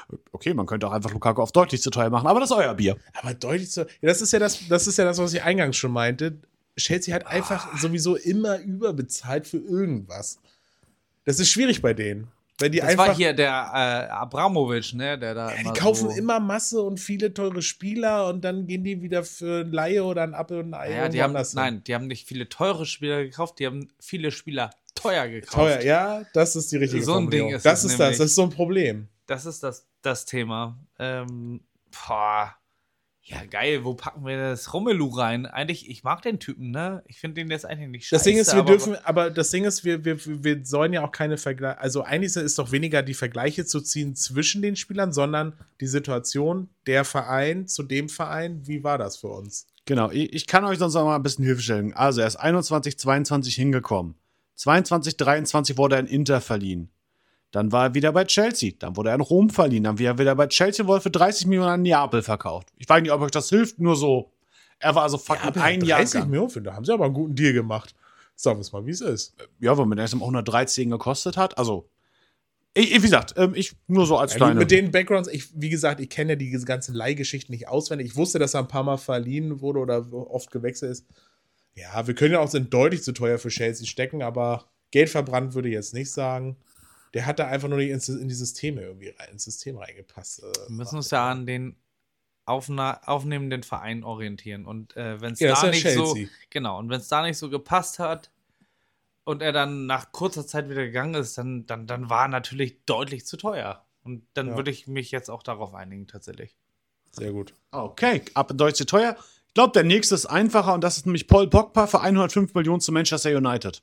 Okay, man könnte auch einfach Lukaku auf deutlich zu teuer machen, aber das ist euer Bier. Aber deutlich zu. Ja, das ist ja das, das ist ja das, was ich eingangs schon meinte. Chelsea hat einfach Ah. sowieso immer überbezahlt für irgendwas. Das ist schwierig bei denen. Weil die Das einfach. war hier der äh, Abramovic, ne? Der da Ja, immer die kaufen so, immer Masse und viele teure Spieler und dann gehen die wieder für ein Laie oder ein Apfel und ein Ei. Ja, die irgendwo haben, anders hin. nein, die haben nicht viele teure Spieler gekauft, die haben viele Spieler teuer gekauft. Teuer, ja, das ist die richtige So ein Formulierung. Ding ist das es ist das, nämlich. das ist so ein Problem. Das ist das, das Thema. Ähm, boah. Ja, geil, wo packen wir das Romelu rein? Eigentlich, ich mag den Typen, ne? Ich finde den jetzt eigentlich nicht scheiße. Das Ding ist, wir aber- dürfen, aber das Ding ist, wir, wir, wir sollen ja auch keine Vergleiche, also eigentlich ist doch weniger die Vergleiche zu ziehen zwischen den Spielern, sondern die Situation, der Verein zu dem Verein, wie war das für uns? Genau, ich, ich kann euch sonst auch mal ein bisschen Hilfe stellen. Also, er ist einundzwanzig, zweiundzwanzig hingekommen. zweiundzwanzig, dreiundzwanzig wurde er in Inter verliehen. Dann war er wieder bei Chelsea. Dann wurde er in Rom verliehen. Dann war er wieder bei Chelsea, wurde für dreißig Millionen an Neapel verkauft. Ich weiß nicht, ob euch das hilft, nur so. Er war also fucking aber ein Jahr. dreißig Millionen für, da haben sie aber einen guten Deal gemacht. Sagen wir es mal, wie es ist. Ja, weil man erst mal hundertdreizehn gekostet hat. Also, ich, wie gesagt, ähm, ich nur so als Ja, kleine. mit den Backgrounds, ich, wie gesagt, ich kenne ja diese ganzen Leihgeschichten nicht auswendig. Ich wusste, dass er ein paar Mal verliehen wurde oder oft gewechselt ist. Ja, wir können ja auch sind deutlich zu teuer für Chelsea stecken, aber Geld verbrannt würde ich jetzt nicht sagen. Der hat da einfach nur nicht ins, in die Systeme irgendwie rein, ins System reingepasst. Äh, Wir müssen uns ja an den aufna- aufnehmenden Verein orientieren. Und äh, wenn es Ja, das da ist nicht ja so, Chelsea. genau, und wenn es da nicht so gepasst hat und er dann nach kurzer Zeit wieder gegangen ist, dann, dann, dann war er natürlich deutlich zu teuer. Und dann Ja. würde ich mich jetzt auch darauf einigen, tatsächlich. Sehr gut. Okay, ab in Deutsch zu teuer. Ich glaube, der nächste ist einfacher und das ist nämlich Paul Pogba für hundertfünf Millionen zu Manchester United.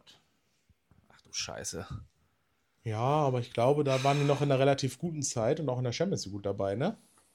Ach du Scheiße. Ja, aber ich glaube, da waren die noch in einer relativ guten Zeit und auch in der Champions League gut dabei, ne?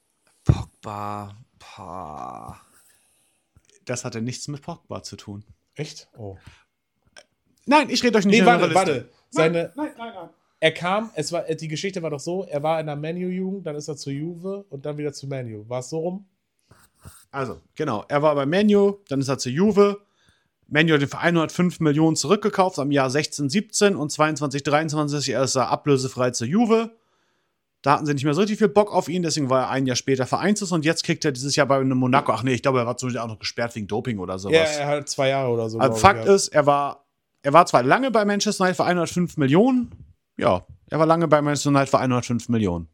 Pogba. Pah. Das hatte nichts mit Pogba zu tun. Echt? Oh. Nein, ich rede euch nicht Nee, in warte, eure Liste. warte. Seine, Nein, nein, nein. er kam, es war, die Geschichte war doch so, er war in der Man-U-Jugend, dann ist er zu Juve und dann wieder zu Man-U. War es so rum? Also, genau. Er war bei Man U, dann ist er zu Juve. Man U hat ihn für hundertfünf Millionen zurückgekauft am Jahr sechzehn, siebzehn und zweiundzwanzig, dreiundzwanzig ist er ablösefrei zu Juve. Da hatten sie nicht mehr so richtig viel Bock auf ihn, deswegen war er ein Jahr später vereinslos und jetzt kriegt er dieses Jahr bei einem Monaco. Ach nee, ich glaube, er war zum Beispiel auch noch gesperrt wegen Doping oder sowas. Ja, er hat zwei Jahre oder so. Also glaub Fakt ich, ja. ist, er war, er war zwar lange bei Manchester United für hundertfünf Millionen. Ja, er war lange bei Manchester United für hundertfünf Millionen.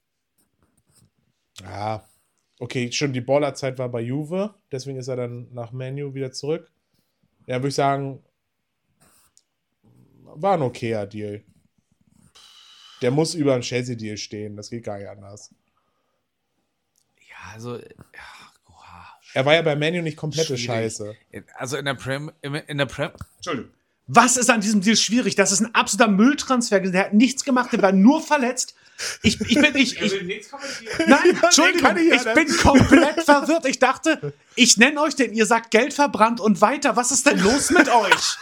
Ja, okay, schon die Ballerzeit war bei Juve, deswegen ist er dann nach Man-U wieder zurück. Ja, würde ich sagen, war ein okayer Deal. Der muss über einen Chelsea-Deal stehen, das geht gar nicht anders. Ja, also. Ja, oha, Er war ja bei Man-U nicht komplette schwierig. Scheiße. Also in der Prem. In der Prem. Entschuldigung. Was ist an diesem Deal schwierig? Das ist ein absoluter Mülltransfer. Der hat nichts gemacht, der war nur verletzt. Ich, ich bin ich, ich, Nein, Entschuldigung, kann ich ja ich nicht. bin komplett verwirrt. Ich dachte, ich nenne euch den, ihr sagt Geld verbrannt und weiter. Was ist denn los mit euch?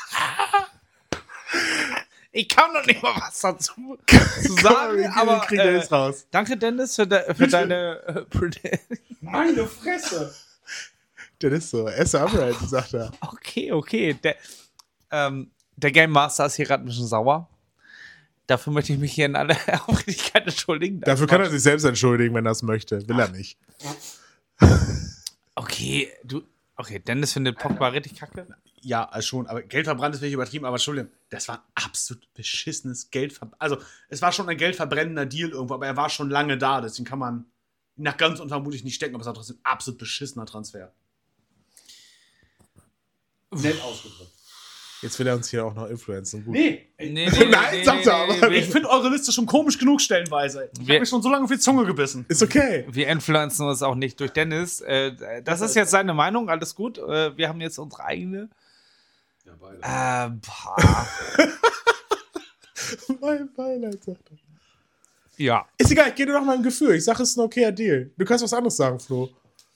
Ich kann doch nicht mal was dazu zu sagen, aber kriegen wir äh, jetzt raus. danke Dennis für, de, für deine äh, Prediction. Meine Fresse. Der ist so, er ist Upgrade, sagt er. Okay, okay. Der, ähm, der Game Master ist hier gerade ein bisschen sauer. Dafür möchte ich mich hier in aller Aufrichtigkeit entschuldigen. Dafür kann er sich selbst entschuldigen, wenn er es möchte. Will er nicht. Okay, du. Okay, Dennis findet Pogba richtig kacke. Ja, also schon, aber Geld verbrannt ist wirklich übertrieben, aber Entschuldigung, das war ein absolut beschissenes Geld. Also, es war schon ein geldverbrennender Deal irgendwo, aber er war schon lange da, deswegen kann man ihn nach ganz unvermutlich nicht stecken, aber es war trotzdem ein absolut beschissener Transfer. Nett ausgedrückt. Jetzt will er uns hier auch noch influenzen. Gut. Nee, Nee, nee, Nein, sagt er aber. ich finde eure Liste schon komisch genug stellenweise. Ich Wir- habe mich schon so lange auf die Zunge gebissen. Ist okay. Wir influenzen uns auch nicht durch Dennis. Äh, das ist jetzt seine Meinung, alles gut. Äh, wir haben jetzt unsere eigene. Ja, beide. Äh, boah. Mein Beileid, sagt er. Ja. Ist egal, ich gebe dir doch mal ein Gefühl. Ich sage, es ist ein okayer Deal. Du kannst was anderes sagen, Flo.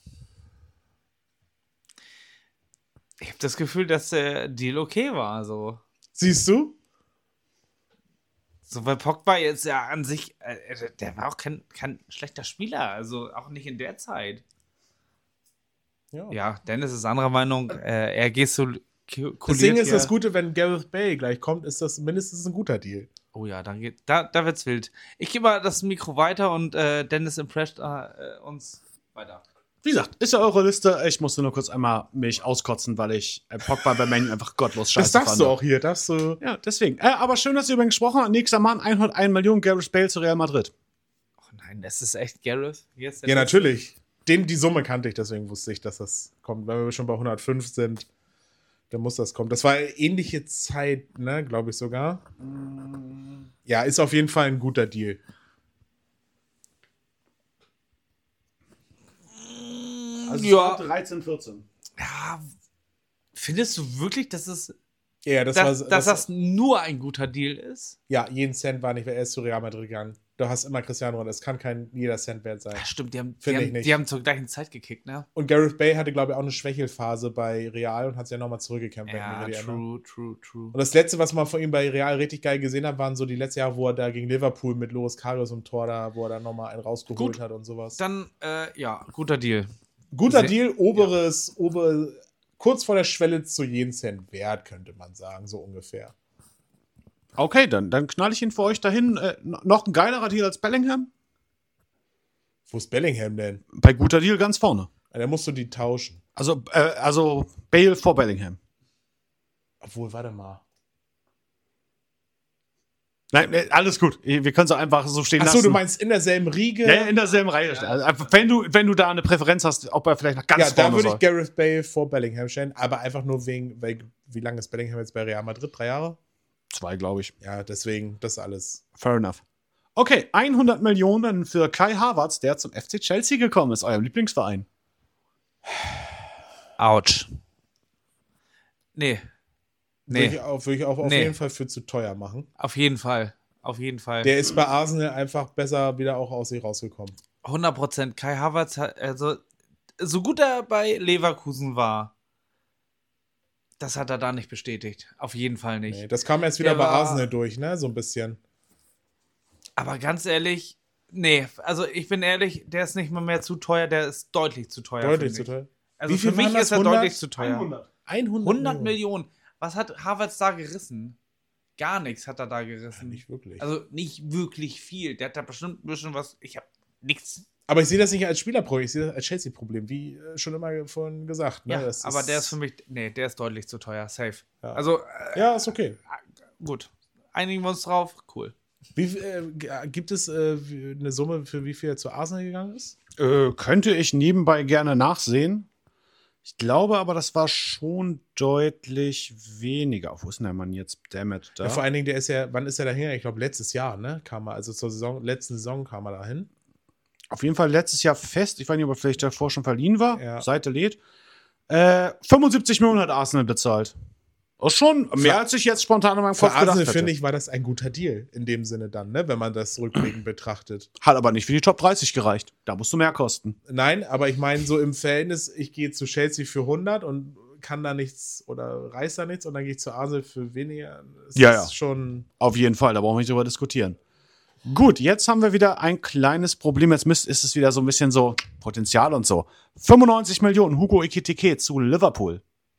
Ich habe das Gefühl, dass der Deal okay war. So, Siehst du? so weil Pogba jetzt ja an sich, äh, der war auch kein, kein schlechter Spieler. Also auch nicht in der Zeit. Ja. Ja, Dennis ist anderer Meinung. Äh, er gestu Deswegen ist das Gute, wenn Gareth Bale gleich kommt, ist das mindestens ein guter Deal. Oh ja, dann geht, da, da wird's wild. Ich gebe mal das Mikro weiter und äh, Dennis impressed äh, uns weiter. Wie gesagt, ist ja eure Liste. Ich musste nur kurz einmal mich auskotzen, weil ich äh, Pogba bei Man U einfach gottlos scheiße Das darfst fand. du auch hier, darfst du. Ja, deswegen. Äh, aber schön, dass ihr über ihn gesprochen habt. Nächster Mann, hunderteins Millionen, Gareth Bale zu Real Madrid. Oh nein, das ist echt Gareth. Jetzt Ja, natürlich. Den, die Summe kannte ich, deswegen wusste ich, dass das kommt. Wenn wir schon bei hundertfünf sind, dann muss das kommen. Das war ähnliche Zeit, ne, glaube ich sogar. Ja, ist auf jeden Fall ein guter Deal. Also ja. dreizehn, vierzehn. Ja, findest du wirklich, dass es Ja, das dass, war, dass das nur ein guter Deal ist? Ja, jeden Cent war nicht, er ist zu Real Madrid gegangen. Du hast immer Cristiano Ronaldo, es kann kein jeder Cent wert sein. Ja, stimmt, die haben, die, Finde ich haben, nicht. die haben zur gleichen Zeit gekickt, ne? Und Gareth Bale hatte, glaube ich, auch eine Schwächelphase bei Real und hat sich ja nochmal zurückgekämpft. Ja, wenn ich mich richtig erinnere. true, true, true. Und das Letzte, was man von ihm bei Real richtig geil gesehen hat, waren so die letzten Jahre, wo er da gegen Liverpool mit Loris Karius im Tor da, wo er dann nochmal einen rausgeholt Gut. hat und sowas. Dann, äh, ja, guter Deal. Guter Sehr- Deal, oberes, ober, kurz vor der Schwelle zu jeden Cent wert, könnte man sagen, so ungefähr. Okay, dann, dann knall ich ihn für euch dahin. Äh, noch ein geilerer Deal als Bellingham? Wo ist Bellingham denn? Bei guter Deal ganz vorne. Ja, da musst du die tauschen. Also, äh, also Bale vor Bellingham. Obwohl, warte mal. Nein, äh, alles gut. Wir können es auch einfach so stehen Achso, lassen. du meinst in derselben Riege? Ja, ja, in derselben Reihe. stehen. Also, einfach, wenn, du, wenn du da eine Präferenz hast, ob er vielleicht noch ganz Ja, da vorne würde soll. ich Gareth Bale vor Bellingham stellen, aber einfach nur wegen, weil, wie lange ist Bellingham jetzt bei Real Madrid? Drei Jahre? Zwei, glaube ich. Ja, deswegen, das alles. Fair enough. Okay, hundert Millionen für Kai Havertz, der zum F C Chelsea gekommen ist, eurem Lieblingsverein. Autsch. Nee. Nee, Würde ich auch, würde ich auch auf Nee. jeden Fall für zu teuer machen. auf jeden Fall. Auf jeden Fall. Der ist bei Arsenal einfach besser wieder auch aus sich rausgekommen. hundert Prozent. Kai Havertz hat, also, so gut er bei Leverkusen war, das hat er da nicht bestätigt. Auf jeden Fall nicht. Nee, das kam erst wieder Der bei war- Arsenal durch, ne? So ein bisschen. Aber ganz ehrlich, nee, also ich bin ehrlich, der ist nicht mal mehr zu teuer, der ist deutlich zu teuer. Deutlich für zu mich. teuer. Also Wie viel für mich waren das? ist er hundert? deutlich zu teuer. hundert. hundert, hundert Millionen. Was hat Havertz da gerissen? Gar nichts hat er da gerissen. Nicht wirklich. Also nicht wirklich viel. Der hat da bestimmt ein bisschen was. Ich habe nichts. aber ich sehe das nicht als Spielerproblem, ich sehe das als Chelsea-Problem, wie äh, schon immer vorhin gesagt. Ne? Ja, Das aber der ist für mich. Nee, der ist deutlich zu teuer. Safe. Ja. Also, äh, Ja, ist okay. gut. Einigen wir uns drauf. Cool. Wie, äh, g- gibt es äh, wie- eine Summe, für wie viel er zu Arsenal gegangen ist? Äh, könnte ich nebenbei gerne nachsehen. Ich glaube aber, das war schon deutlich weniger. Wo ist denn der Mann jetzt? Dammit, da. Ja, vor allen Dingen, der ist ja, wann ist er dahin? Ich glaube, letztes Jahr, ne? Kam er, also zur Saison, letzten Saison kam er dahin. Auf jeden Fall letztes Jahr fest. Ich weiß nicht, ob er vielleicht davor schon verliehen war. Ja. Seite lädt. Äh, fünfundsiebzig Millionen hat Arsenal bezahlt. Das ist schon mehr, als ich jetzt spontan in meinem Für Kopf gedacht Arsenal, hätte. finde ich, war das ein guter Deal in dem Sinne dann, ne? Wenn man das rückblickend betrachtet. Hat aber nicht für die Top dreißig gereicht. Da musst du mehr kosten. Nein, aber ich meine, so im Verhältnis, ich gehe zu Chelsea für hundert und kann da nichts oder reiß da nichts und dann gehe ich zu Arsenal für weniger. Das Ja, ist ja. schon. Auf jeden Fall, da brauchen wir nicht drüber diskutieren. Gut, jetzt haben wir wieder ein kleines Problem. Jetzt müsst, ist es wieder so ein bisschen so Potenzial und so. fünfundneunzig Millionen Hugo Ekitike zu Liverpool.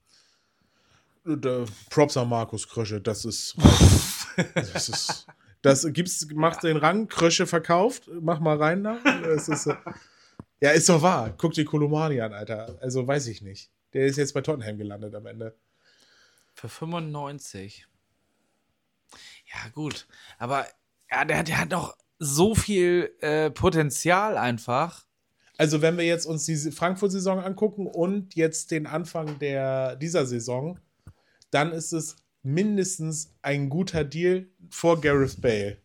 Äh, Props an Markus Krösche, das ist. das ist. Das gibt's, macht den Rang, Krösche verkauft, mach mal rein da. Das ist, äh, ja, ist doch wahr. Guck dir Kolomani an, Alter. Also weiß ich nicht. Der ist jetzt bei Tottenham gelandet am Ende. Für fünfundneunzig. Ja, gut. Aber ja, der, der hat doch so viel äh, Potenzial einfach. Also, wenn wir jetzt uns die Frankfurt-Saison angucken und jetzt den Anfang der, dieser Saison, dann ist es mindestens ein guter Deal vor Gareth Bale.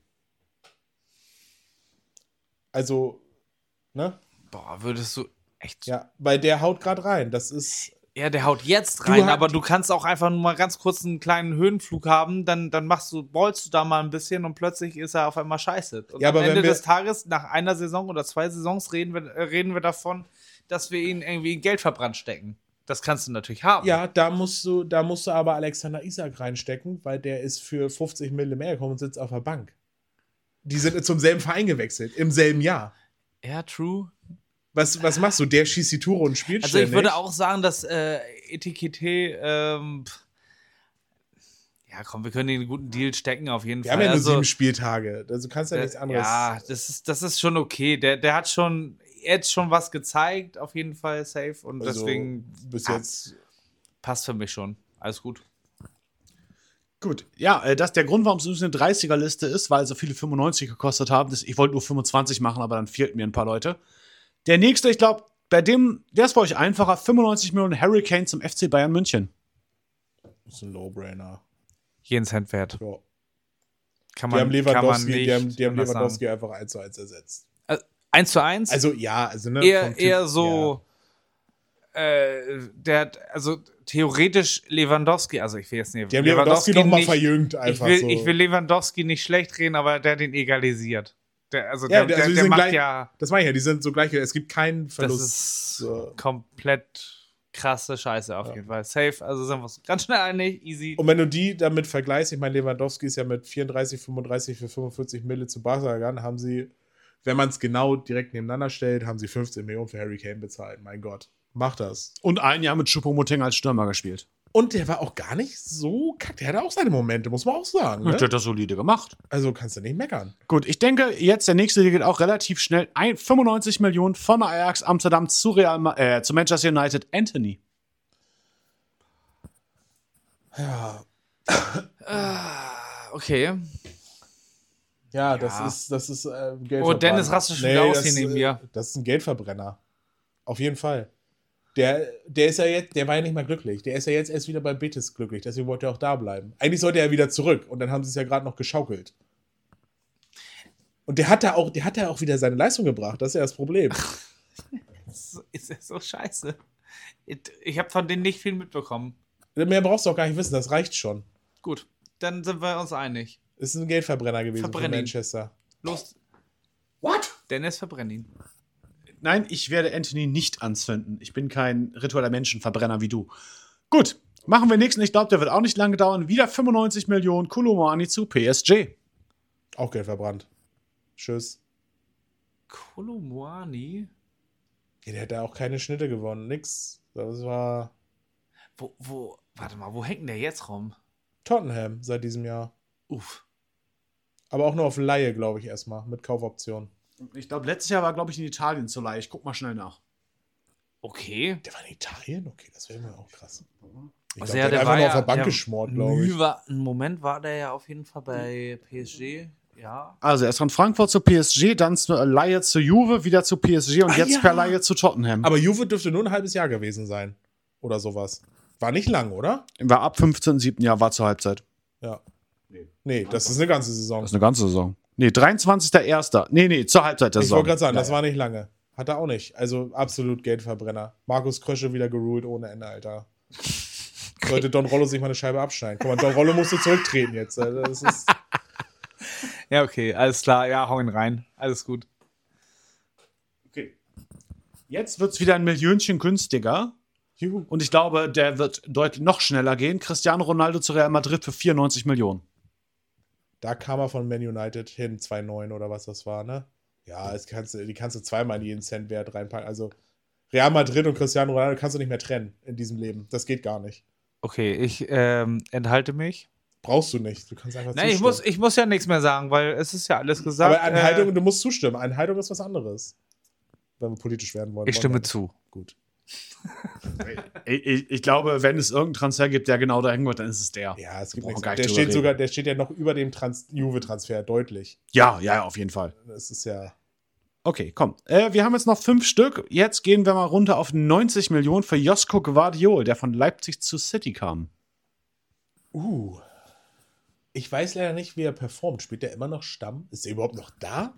Also, ne? Boah, würdest du echt. Ja, weil der haut gerade rein. Das ist. Ja, der haut jetzt Du rein, hat- aber du kannst auch einfach nur mal ganz kurz einen kleinen Höhenflug haben, dann, dann machst du, ballst du da mal ein bisschen und plötzlich ist er auf einmal scheiße. Und Ja, aber am Ende wenn wir- des Tages, nach einer Saison oder zwei Saisons, reden wir, äh, reden wir davon, dass wir ihn irgendwie in Geld verbrannt stecken. Das kannst du natürlich haben. Ja, da musst du, da musst du aber Alexander Isak reinstecken, weil der ist für fünfzig Mille mehr gekommen und sitzt auf der Bank. Die sind zum selben Verein gewechselt, im selben Jahr. Ja, true. Was, was machst du? Der schießt die Tore und spielt Also ich ständig. würde auch sagen, dass äh, Etikette ähm, pff, Ja, komm, wir können den einen guten Deal stecken, auf jeden Wir Fall. haben ja nur also, sieben Spieltage. Also du kannst ja der, nichts anderes. Ja, das ist, das ist schon okay. Der, der hat schon jetzt schon was gezeigt, auf jeden Fall safe. Und Also, deswegen bis ah, jetzt. passt für mich schon. Alles gut. Gut, ja, äh, das der Grund, warum es übrigens eine dreißiger-Liste ist, weil so viele fünfundneunzig gekostet haben. Das, ich wollte nur fünfundzwanzig machen, aber dann fehlten mir ein paar Leute. Der nächste, ich glaube, bei dem, der ist für euch einfacher, fünfundneunzig Millionen Hurricane zum F C Bayern München. Das ist ein No-Brainer. Jeden Cent wert. Ja. Kann Die man, haben kann man Lewandowski, nicht die haben, die haben anders Lewandowski sagen. einfach eins zu eins ersetzt. Also, eins zu eins? Also ja, also ne, eher, vom Typ- eher so, äh, der hat, also theoretisch Lewandowski, also ich will jetzt nicht. Die haben Lewandowski noch mal nicht- verjüngt Ich einfach will, so. ich will Lewandowski nicht schlecht reden, aber der hat ihn egalisiert. Der, also Ja, der, also der, die der sind macht gleich- ja, Das meine ich ja, die sind so gleich. Es gibt keinen das Verlust. ist So. komplett krasse Scheiße auf Ja. jeden Fall. Safe, also sind wir uns ganz schnell einig, easy. Und wenn du die damit vergleichst, ich meine, Lewandowski ist ja mit vierunddreißig, fünfunddreißig für fünfundvierzig Mille zu Barca gegangen, haben sie, wenn man es genau direkt nebeneinander stellt, haben sie fünfzehn Millionen für Harry Kane bezahlt. Mein Gott, mach das. Und ein Jahr mit Choupo-Moting als Stürmer gespielt. Und der war auch gar nicht so kack. Der hatte auch seine Momente, muss man auch sagen. Der Ne? hat das solide gemacht. Also kannst du nicht meckern. Gut, ich denke, jetzt der nächste, der geht auch relativ schnell. Ein, fünfundneunzig Millionen von Ajax Amsterdam zu, Real, Ma- äh, zu Manchester United, Anthony. Ja, Ah, okay. ja, das Ja. ist, das ist äh, Geld. Oh, Dennis rastet schon wieder aus das, hier neben äh, mir. Das ist ein Geldverbrenner. Auf jeden Fall. Der, der ist ja jetzt, der war ja nicht mal glücklich. Der ist ja jetzt erst wieder bei Betis glücklich, deswegen wollte er auch da bleiben. Eigentlich sollte er wieder zurück und dann haben sie es ja gerade noch geschaukelt. Und der hat da auch, der hat da auch wieder seine Leistung gebracht, das ist ja das Problem. Das ist ja so scheiße. Ich, ich habe von denen nicht viel mitbekommen. Mehr brauchst du auch gar nicht wissen, das reicht schon. Gut, dann sind wir uns einig. Ist ein Geldverbrenner gewesen Verbrenn für ihn. Manchester. Los, What? Dennis, verbrenn ihn. Nein, ich werde Anthony nicht anzünden. Ich bin kein ritueller Menschenverbrenner wie du. Gut, machen wir nächsten. Ich glaube, der wird auch nicht lange dauern. Wieder fünfundneunzig Millionen Koulibaly zu P S G. Auch Geld verbrannt. Tschüss. Koulibaly? Ja, der hat ja auch keine Schnitte gewonnen, nix. Das war Wo, wo, warte mal, wo hängt denn der jetzt rum? Tottenham seit diesem Jahr. Uff. Aber auch nur auf Laie, glaube ich, erstmal, mit Kaufoption. Ich glaube, letztes Jahr war, glaube ich, in Italien zu leicht. Ich guck mal schnell nach. Okay. Der war in Italien? Okay, das wäre mir auch krass. Ich Also glaub, ja, der der hat war einfach nur ja- auf der Bank der- geschmort, glaube ich. Nö, war, einen Moment war der ja auf jeden Fall bei P S G. Ja. Also erst von Frankfurt zu P S G, dann zu Leihe zu Juve, wieder zu P S G und Ah, jetzt ja. per Leihe zu Tottenham. Aber Juve dürfte nur ein halbes Jahr gewesen sein. Oder sowas. War nicht lang, oder? War ab fünfzehnten siebten Jahr, war zur Halbzeit. Ja. Nee, das ist eine ganze Saison. Das ist eine ganze Saison. Nee, dreiundzwanzigster erster Nee, nee, zur Halbzeit der Ich Saison. wollte gerade sagen, Ja, das war nicht lange. Hat er auch nicht. Also absolut Geldverbrenner. Markus Krösche wieder geruled ohne Ende, Alter. Sollte Don Rollo sich mal eine Scheibe abschneiden. Guck mal, Don Rollo musste zurücktreten jetzt. Also das ist Ja, okay, alles klar. Ja, hau ihn rein. Alles gut. Okay. Jetzt wird es wieder ein Millionchen günstiger. Juhu. Und ich glaube, der wird deutlich noch schneller gehen. Cristiano Ronaldo zu Real Madrid für vierundneunzig Millionen. Da kam er von Man United hin, zwei Komma neun oder was das war, ne? Ja, das kannst du, die kannst du zweimal in jeden Cent Wert reinpacken. Also Real Madrid und Cristiano Ronaldo kannst du nicht mehr trennen in diesem Leben. Das geht gar nicht. Okay, ich ähm, enthalte mich. Brauchst du nicht. Du kannst einfach Nein, ich zustimmen. muss, ich muss ja nichts mehr sagen, weil es ist ja alles gesagt. Aber Anhaltung, äh, du musst zustimmen. Anhaltung ist was anderes. Wenn wir politisch werden wollen. ich wollen stimme wir- zu. Gut. Ich, ich, ich glaube, wenn es irgendeinen Transfer gibt, der genau dahin wird, dann ist es der. Ja, es gibt Brauchen nichts. gar nicht Der drüber steht reden. sogar, der steht ja noch über dem Trans Juve-Transfer deutlich. Ja, ja, auf jeden Fall. Das ist ja. Okay, komm. Äh, wir haben jetzt noch fünf Stück. Jetzt gehen wir mal runter auf neunzig Millionen für Josko Gvardiol, der von Leipzig zu City kam. Uh. Ich weiß leider nicht, wie er performt. Spielt er immer noch Stamm? Ist er überhaupt noch da?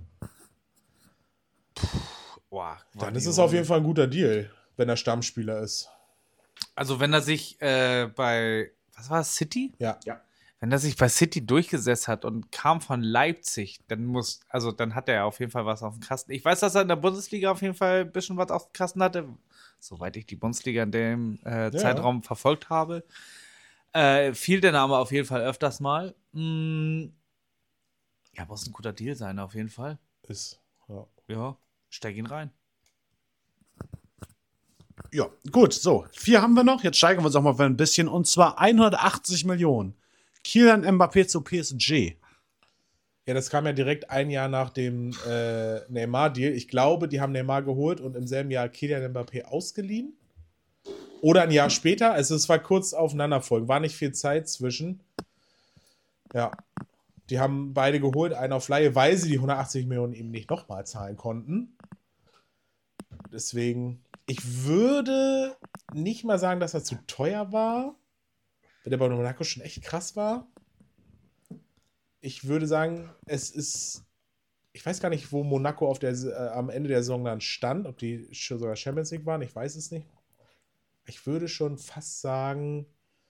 Boah, Dann ist es auf jeden Fall ein guter Deal, wenn er Stammspieler ist. Also, wenn er sich äh, bei, was war es, City? Ja. Ja. Wenn er sich bei City durchgesetzt hat und kam von Leipzig, dann muss, also dann hat er auf jeden Fall was auf dem Kasten. Ich weiß, dass er in der Bundesliga auf jeden Fall ein bisschen was auf dem Kasten hatte, soweit ich die Bundesliga in dem äh, Zeitraum verfolgt habe. Äh, fiel der Name auf jeden Fall öfters mal. Mm, ja, muss ein guter Deal sein, auf jeden Fall. Ist. Ja. Ja, steig ihn rein. Ja, gut, so. Vier haben wir noch. Jetzt steigern wir uns auch mal für ein bisschen. Und zwar hundertachtzig Millionen Kylian Mbappé zu P S G. Ja, das kam ja direkt ein Jahr nach dem äh, Neymar-Deal. Ich glaube, die haben Neymar geholt und im selben Jahr Kylian Mbappé ausgeliehen. Oder ein Jahr später. Also es war kurz aufeinanderfolgen. War nicht viel Zeit zwischen. Ja. Die haben beide geholt, einen auf Leihe, weil sie die hundertachtzig Millionen eben nicht nochmal zahlen konnten. Deswegen, ich würde nicht mal sagen, dass er zu teuer war. Weil der bei Monaco schon echt krass war. Ich würde sagen, es ist. Ich weiß gar nicht, wo Monaco auf der, äh, am Ende der Saison dann stand. Ob die schon sogar Champions League waren, ich weiß es nicht. Ich würde schon fast sagen,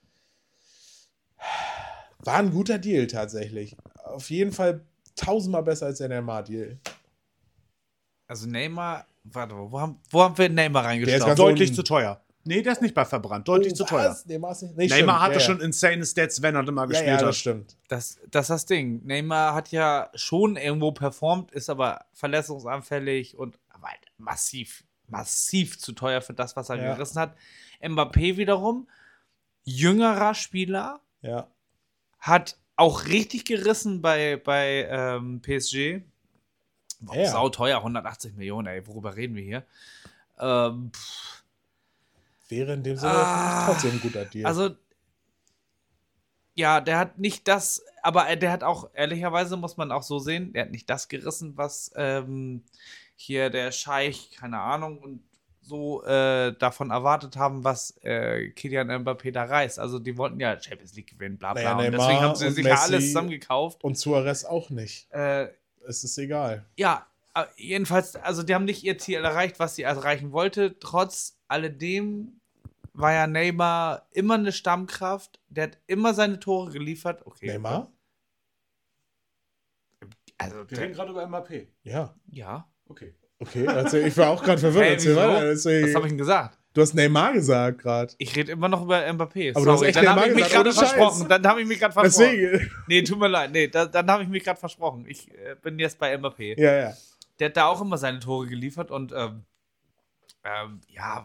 war ein guter Deal tatsächlich. Auf jeden Fall tausendmal besser als der Neymar-Deal. Also Neymar, warte mal, wo haben, wo haben wir Neymar Der ist reingestaubt? ganz Deutlich unten. zu teuer. Nee, der ist nicht bei verbrannt. Deutlich Oh, zu teuer. was? Neymar, ist nicht, nee, Neymar stimmt. hatte ja, schon ja. insane Stats, wenn er mal Ja, gespielt ja, das hat. stimmt. Das, das ist das Ding. Neymar hat ja schon irgendwo performt, ist aber verletzungsanfällig und aber halt massiv, massiv zu teuer für das, was er Ja. gerissen hat. Mbappé wiederum, jüngerer Spieler, Ja. hat auch richtig gerissen bei, bei ähm, P S G. War Ja. auch sau teuer, hundertachtzig Millionen, ey, worüber reden wir hier? Ähm, pff, Wäre in dem Sinne Ah, trotzdem ein guter Deal. also, ja, der hat nicht das, aber er- der hat auch, ehrlicherweise muss man auch so sehen, der hat nicht das gerissen, was ähm, hier der Scheich, keine Ahnung, und so äh, davon erwartet haben, was äh, Kylian Mbappé da reißt. Also die wollten ja Champions League gewinnen, bla bla. Naja, und Neymar deswegen haben sie und sich ja Messi alles zusammengekauft. Und Suarez auch nicht. Äh, Es ist egal. ja, äh, jedenfalls, also die haben nicht ihr Ziel erreicht, was sie erreichen wollte. Trotz alledem war ja Neymar immer eine Stammkraft. Der hat immer seine Tore geliefert. Okay. Neymar? Also, Wir reden gerade über Mbappé. Ja. ja. Okay. Okay, also ich war auch gerade verwirrt. Hey, Erzähl wieso? weiter. Deswegen- Was habe ich denn gesagt? Du hast Neymar gesagt gerade. Ich rede immer noch über Mbappé. Aber du hast echt dann habe Neymar ich mich gesagt, gerade ohne Scheiß. versprochen. Dann habe ich mich gerade versprochen. Deswegen. Nee, tut mir leid. Nee, da, dann habe ich mich gerade versprochen. Ich äh, bin jetzt bei Mbappé. Ja, ja. Der hat da auch immer seine Tore geliefert und ähm, ähm, ja.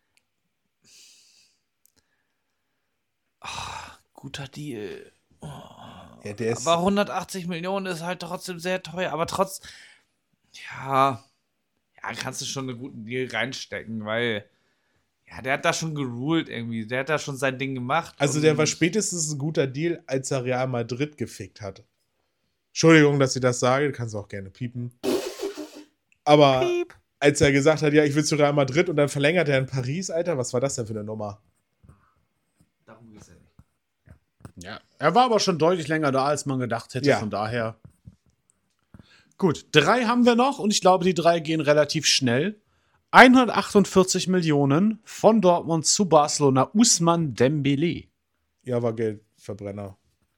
Ah, guter Deal. Ja, der ist. Aber hundertachtzig Millionen ist halt trotzdem sehr teuer. Aber trotz, ja, ja, kannst du schon einen guten Deal reinstecken, weil, ja, der hat da schon geruled irgendwie. Der hat da schon sein Ding gemacht. Also und- der war spätestens ein guter Deal, als er Real Madrid gefickt hat. Entschuldigung, dass ich das sage, du kannst auch gerne piepen. Aber Piep. als er gesagt hat, ja, ich will zu Real Madrid und dann verlängert er in Paris, Alter, was war das denn für eine Nummer? Darum geht's ja nicht. Ja. Er war aber schon deutlich länger da, als man gedacht hätte. Ja. Von daher. Gut, drei haben wir noch und ich glaube, die drei gehen relativ schnell. hundertachtundvierzig Millionen von Dortmund zu Barcelona. Ousmane Dembélé. Ja, war Geldverbrenner.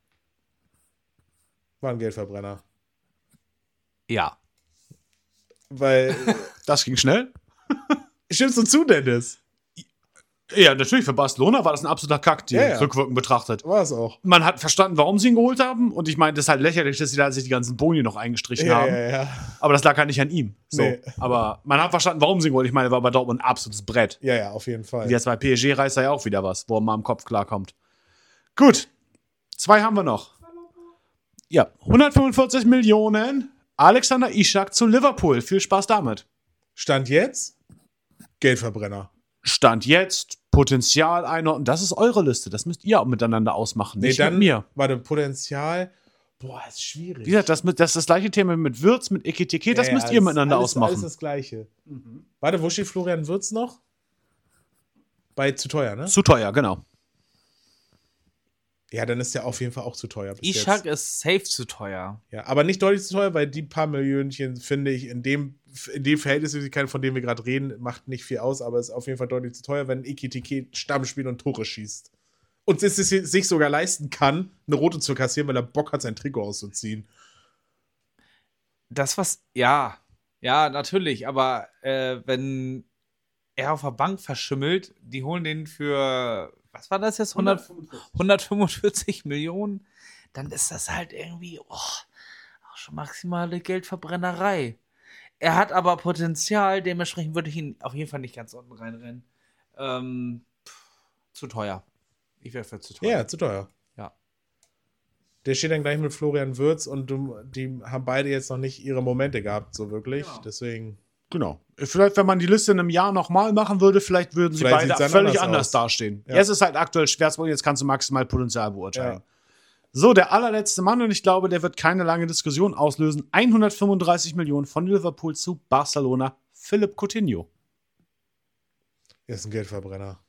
War ein Geldverbrenner. Ja. Weil, Das ging schnell. stimmst du zu, Dennis? Ja, natürlich, für Barcelona war das ein absoluter Kack, Ja, ja. rückwirkend betrachtet. War es auch. Man hat verstanden, warum sie ihn geholt haben. Und ich meine, das ist halt lächerlich, dass sie da sich die ganzen Boni noch eingestrichen Ja, haben. ja, ja. Aber das lag halt nicht an ihm. So. Nee. Aber man hat verstanden, warum sie ihn geholt haben. Ich meine, er war bei Dortmund ein absolutes Brett. Ja, ja, auf jeden Fall. Jetzt bei P S G reißt er ja auch wieder was, wo er mal im Kopf klarkommt. Gut. Zwei haben wir noch. Ja, hundertfünfundvierzig Millionen. Alexander Isak zu Liverpool. Viel Spaß damit. Stand jetzt? Geldverbrenner. Stand jetzt, Potenzial einordnen. Das ist eure Liste. Das müsst ihr auch miteinander ausmachen. Nicht mit mir. Warte, Potenzial. Boah, ist schwierig. Wie gesagt, das, mit, das ist das gleiche Thema mit Würz, mit Ekitike. Das Ja, müsst ja, ihr alles- miteinander alles, ausmachen. Alles das Gleiche. Warte, wo steht Florian Wirtz noch? Bei zu teuer, ne? Zu teuer, genau. Ja, dann ist der auf jeden Fall auch zu teuer. bis Ishak jetzt. ist safe zu teuer. Ja, aber nicht deutlich zu teuer, weil die paar Millionchen, finde ich, in dem, in dem Verhältnismäßigkeit, von dem wir gerade reden, macht nicht viel aus, aber ist auf jeden Fall deutlich zu teuer, wenn Ekitike Stamm spielt und Tore schießt. Und es sich sogar leisten kann, eine rote zu kassieren, weil er Bock hat, sein Trikot auszuziehen. Das, was, ja, ja, natürlich, aber äh, wenn er auf der Bank verschimmelt, die holen den für, was war das jetzt, hundert, hundertfünfundvierzig Millionen, dann ist das halt irgendwie, oh, auch schon maximale Geldverbrennerei. Er hat aber Potenzial, dementsprechend würde ich ihn auf jeden Fall nicht ganz unten reinrennen. Ähm, pff, zu teuer. Ich wäre für zu teuer. Ja, zu teuer. Ja. Der steht dann gleich mit Florian Wirtz und du, die haben beide jetzt noch nicht ihre Momente gehabt, so wirklich. Genau. Deswegen. Genau. Vielleicht, wenn man die Liste in einem Jahr nochmal machen würde, vielleicht würden sie Vielleicht beide sieht's dann völlig anders anders aus. dastehen. Ja. Jetzt ist halt aktuell schwer, jetzt kannst du maximal Potenzial beurteilen. Ja. So, der allerletzte Mann, und ich glaube, der wird keine lange Diskussion auslösen. hundertfünfunddreißig Millionen von Liverpool zu Barcelona, Philipp Coutinho. Er ist ein Geldverbrenner.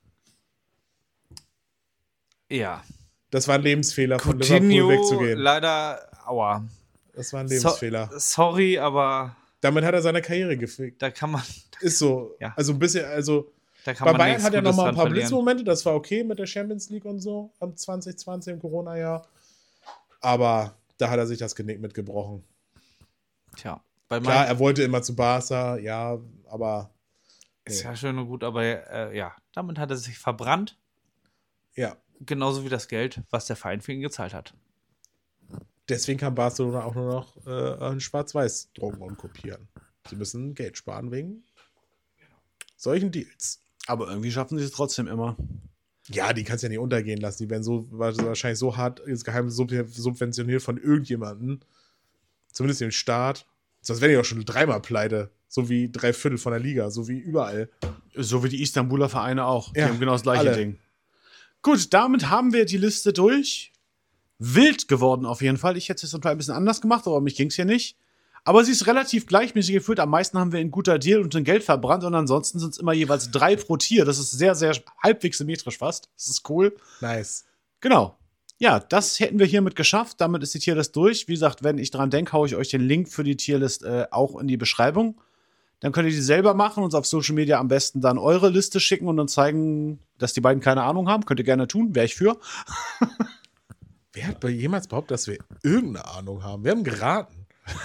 Ja. Das war ein Lebensfehler, von Coutinho, Liverpool wegzugehen. leider, aua. Das war ein Lebensfehler. So, sorry, aber Damit hat er seine Karriere gefickt. da kann man, Ist so. Ja. Also ein bisschen, also da kann bei man Bayern nichts hat er Gutes noch mal ein dran paar verlieren. Blitzmomente, das war okay mit der Champions League und so, am zwanzig zwanzig im Corona-Jahr. Aber da hat er sich das Genick mitgebrochen. Tja, bei Klar, meinem er wollte immer zu Barca, ja, aber ist ja schön und gut, aber äh, ja, damit hat er sich verbrannt. ja. Genauso wie das Geld, was der Verein für ihn gezahlt hat. Deswegen kann Barcelona auch nur noch äh, ein Schwarz-Weiß drucken und kopieren. Sie müssen Geld sparen wegen solchen Deals. Aber irgendwie schaffen sie es trotzdem immer. Ja, die kannst du ja nicht untergehen lassen. Die werden so wahrscheinlich so hart insgeheim sub- subventioniert von irgendjemandem. Zumindest den Staat. Sonst wären die auch schon dreimal pleite. So wie drei Viertel von der Liga. So wie überall. So wie die Istanbuler Vereine auch. Die Ja, haben genau das gleiche alle. Ding. Gut, damit haben wir die Liste durch. Wild geworden auf jeden Fall. Ich hätte es ein bisschen anders gemacht, aber mich ging es hier nicht. Aber sie ist relativ gleichmäßig geführt. Am meisten haben wir in guter Deal und in Geld verbrannt. Und ansonsten sind es immer jeweils drei pro Tier. Das ist sehr, sehr halbwegs symmetrisch fast. Das ist cool. Nice. Genau. Ja, das hätten wir hiermit geschafft. Damit ist die Tierlist durch. Wie gesagt, wenn ich dran denke, haue ich euch den Link für die Tierlist äh, auch in die Beschreibung. Dann könnt ihr die selber machen, uns auf Social Media am besten dann eure Liste schicken und uns zeigen, dass die beiden keine Ahnung haben. Könnt ihr gerne tun, wäre ich für. Wer hat jemals behauptet, dass wir irgendeine Ahnung haben? Wir haben geraten.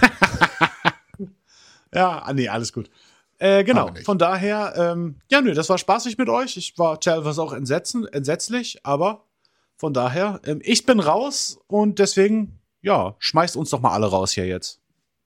Ja, ah, nee, alles gut. Äh, genau, Haben wir nicht. von daher, ähm, ja, nö, das war spaßig mit euch. Ich war teilweise auch entsetzen, entsetzlich, aber von daher, ähm, ich bin raus und deswegen, ja, schmeißt uns doch mal alle raus hier jetzt.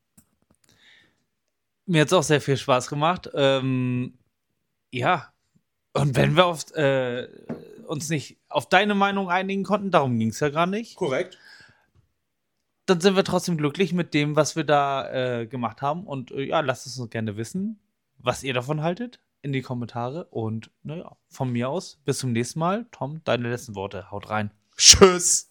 Mir hat es auch sehr viel Spaß gemacht. Ähm, ja. Und wenn wir auf, äh, uns nicht auf deine Meinung einigen konnten, darum ging es ja gar nicht, Korrekt. dann sind wir trotzdem glücklich mit dem, was wir da äh, gemacht haben. Und äh, ja, lasst es uns gerne wissen, was ihr davon haltet, in die Kommentare. Und naja, von mir aus, bis zum nächsten Mal. Tom, deine letzten Worte. Haut rein. Tschüss.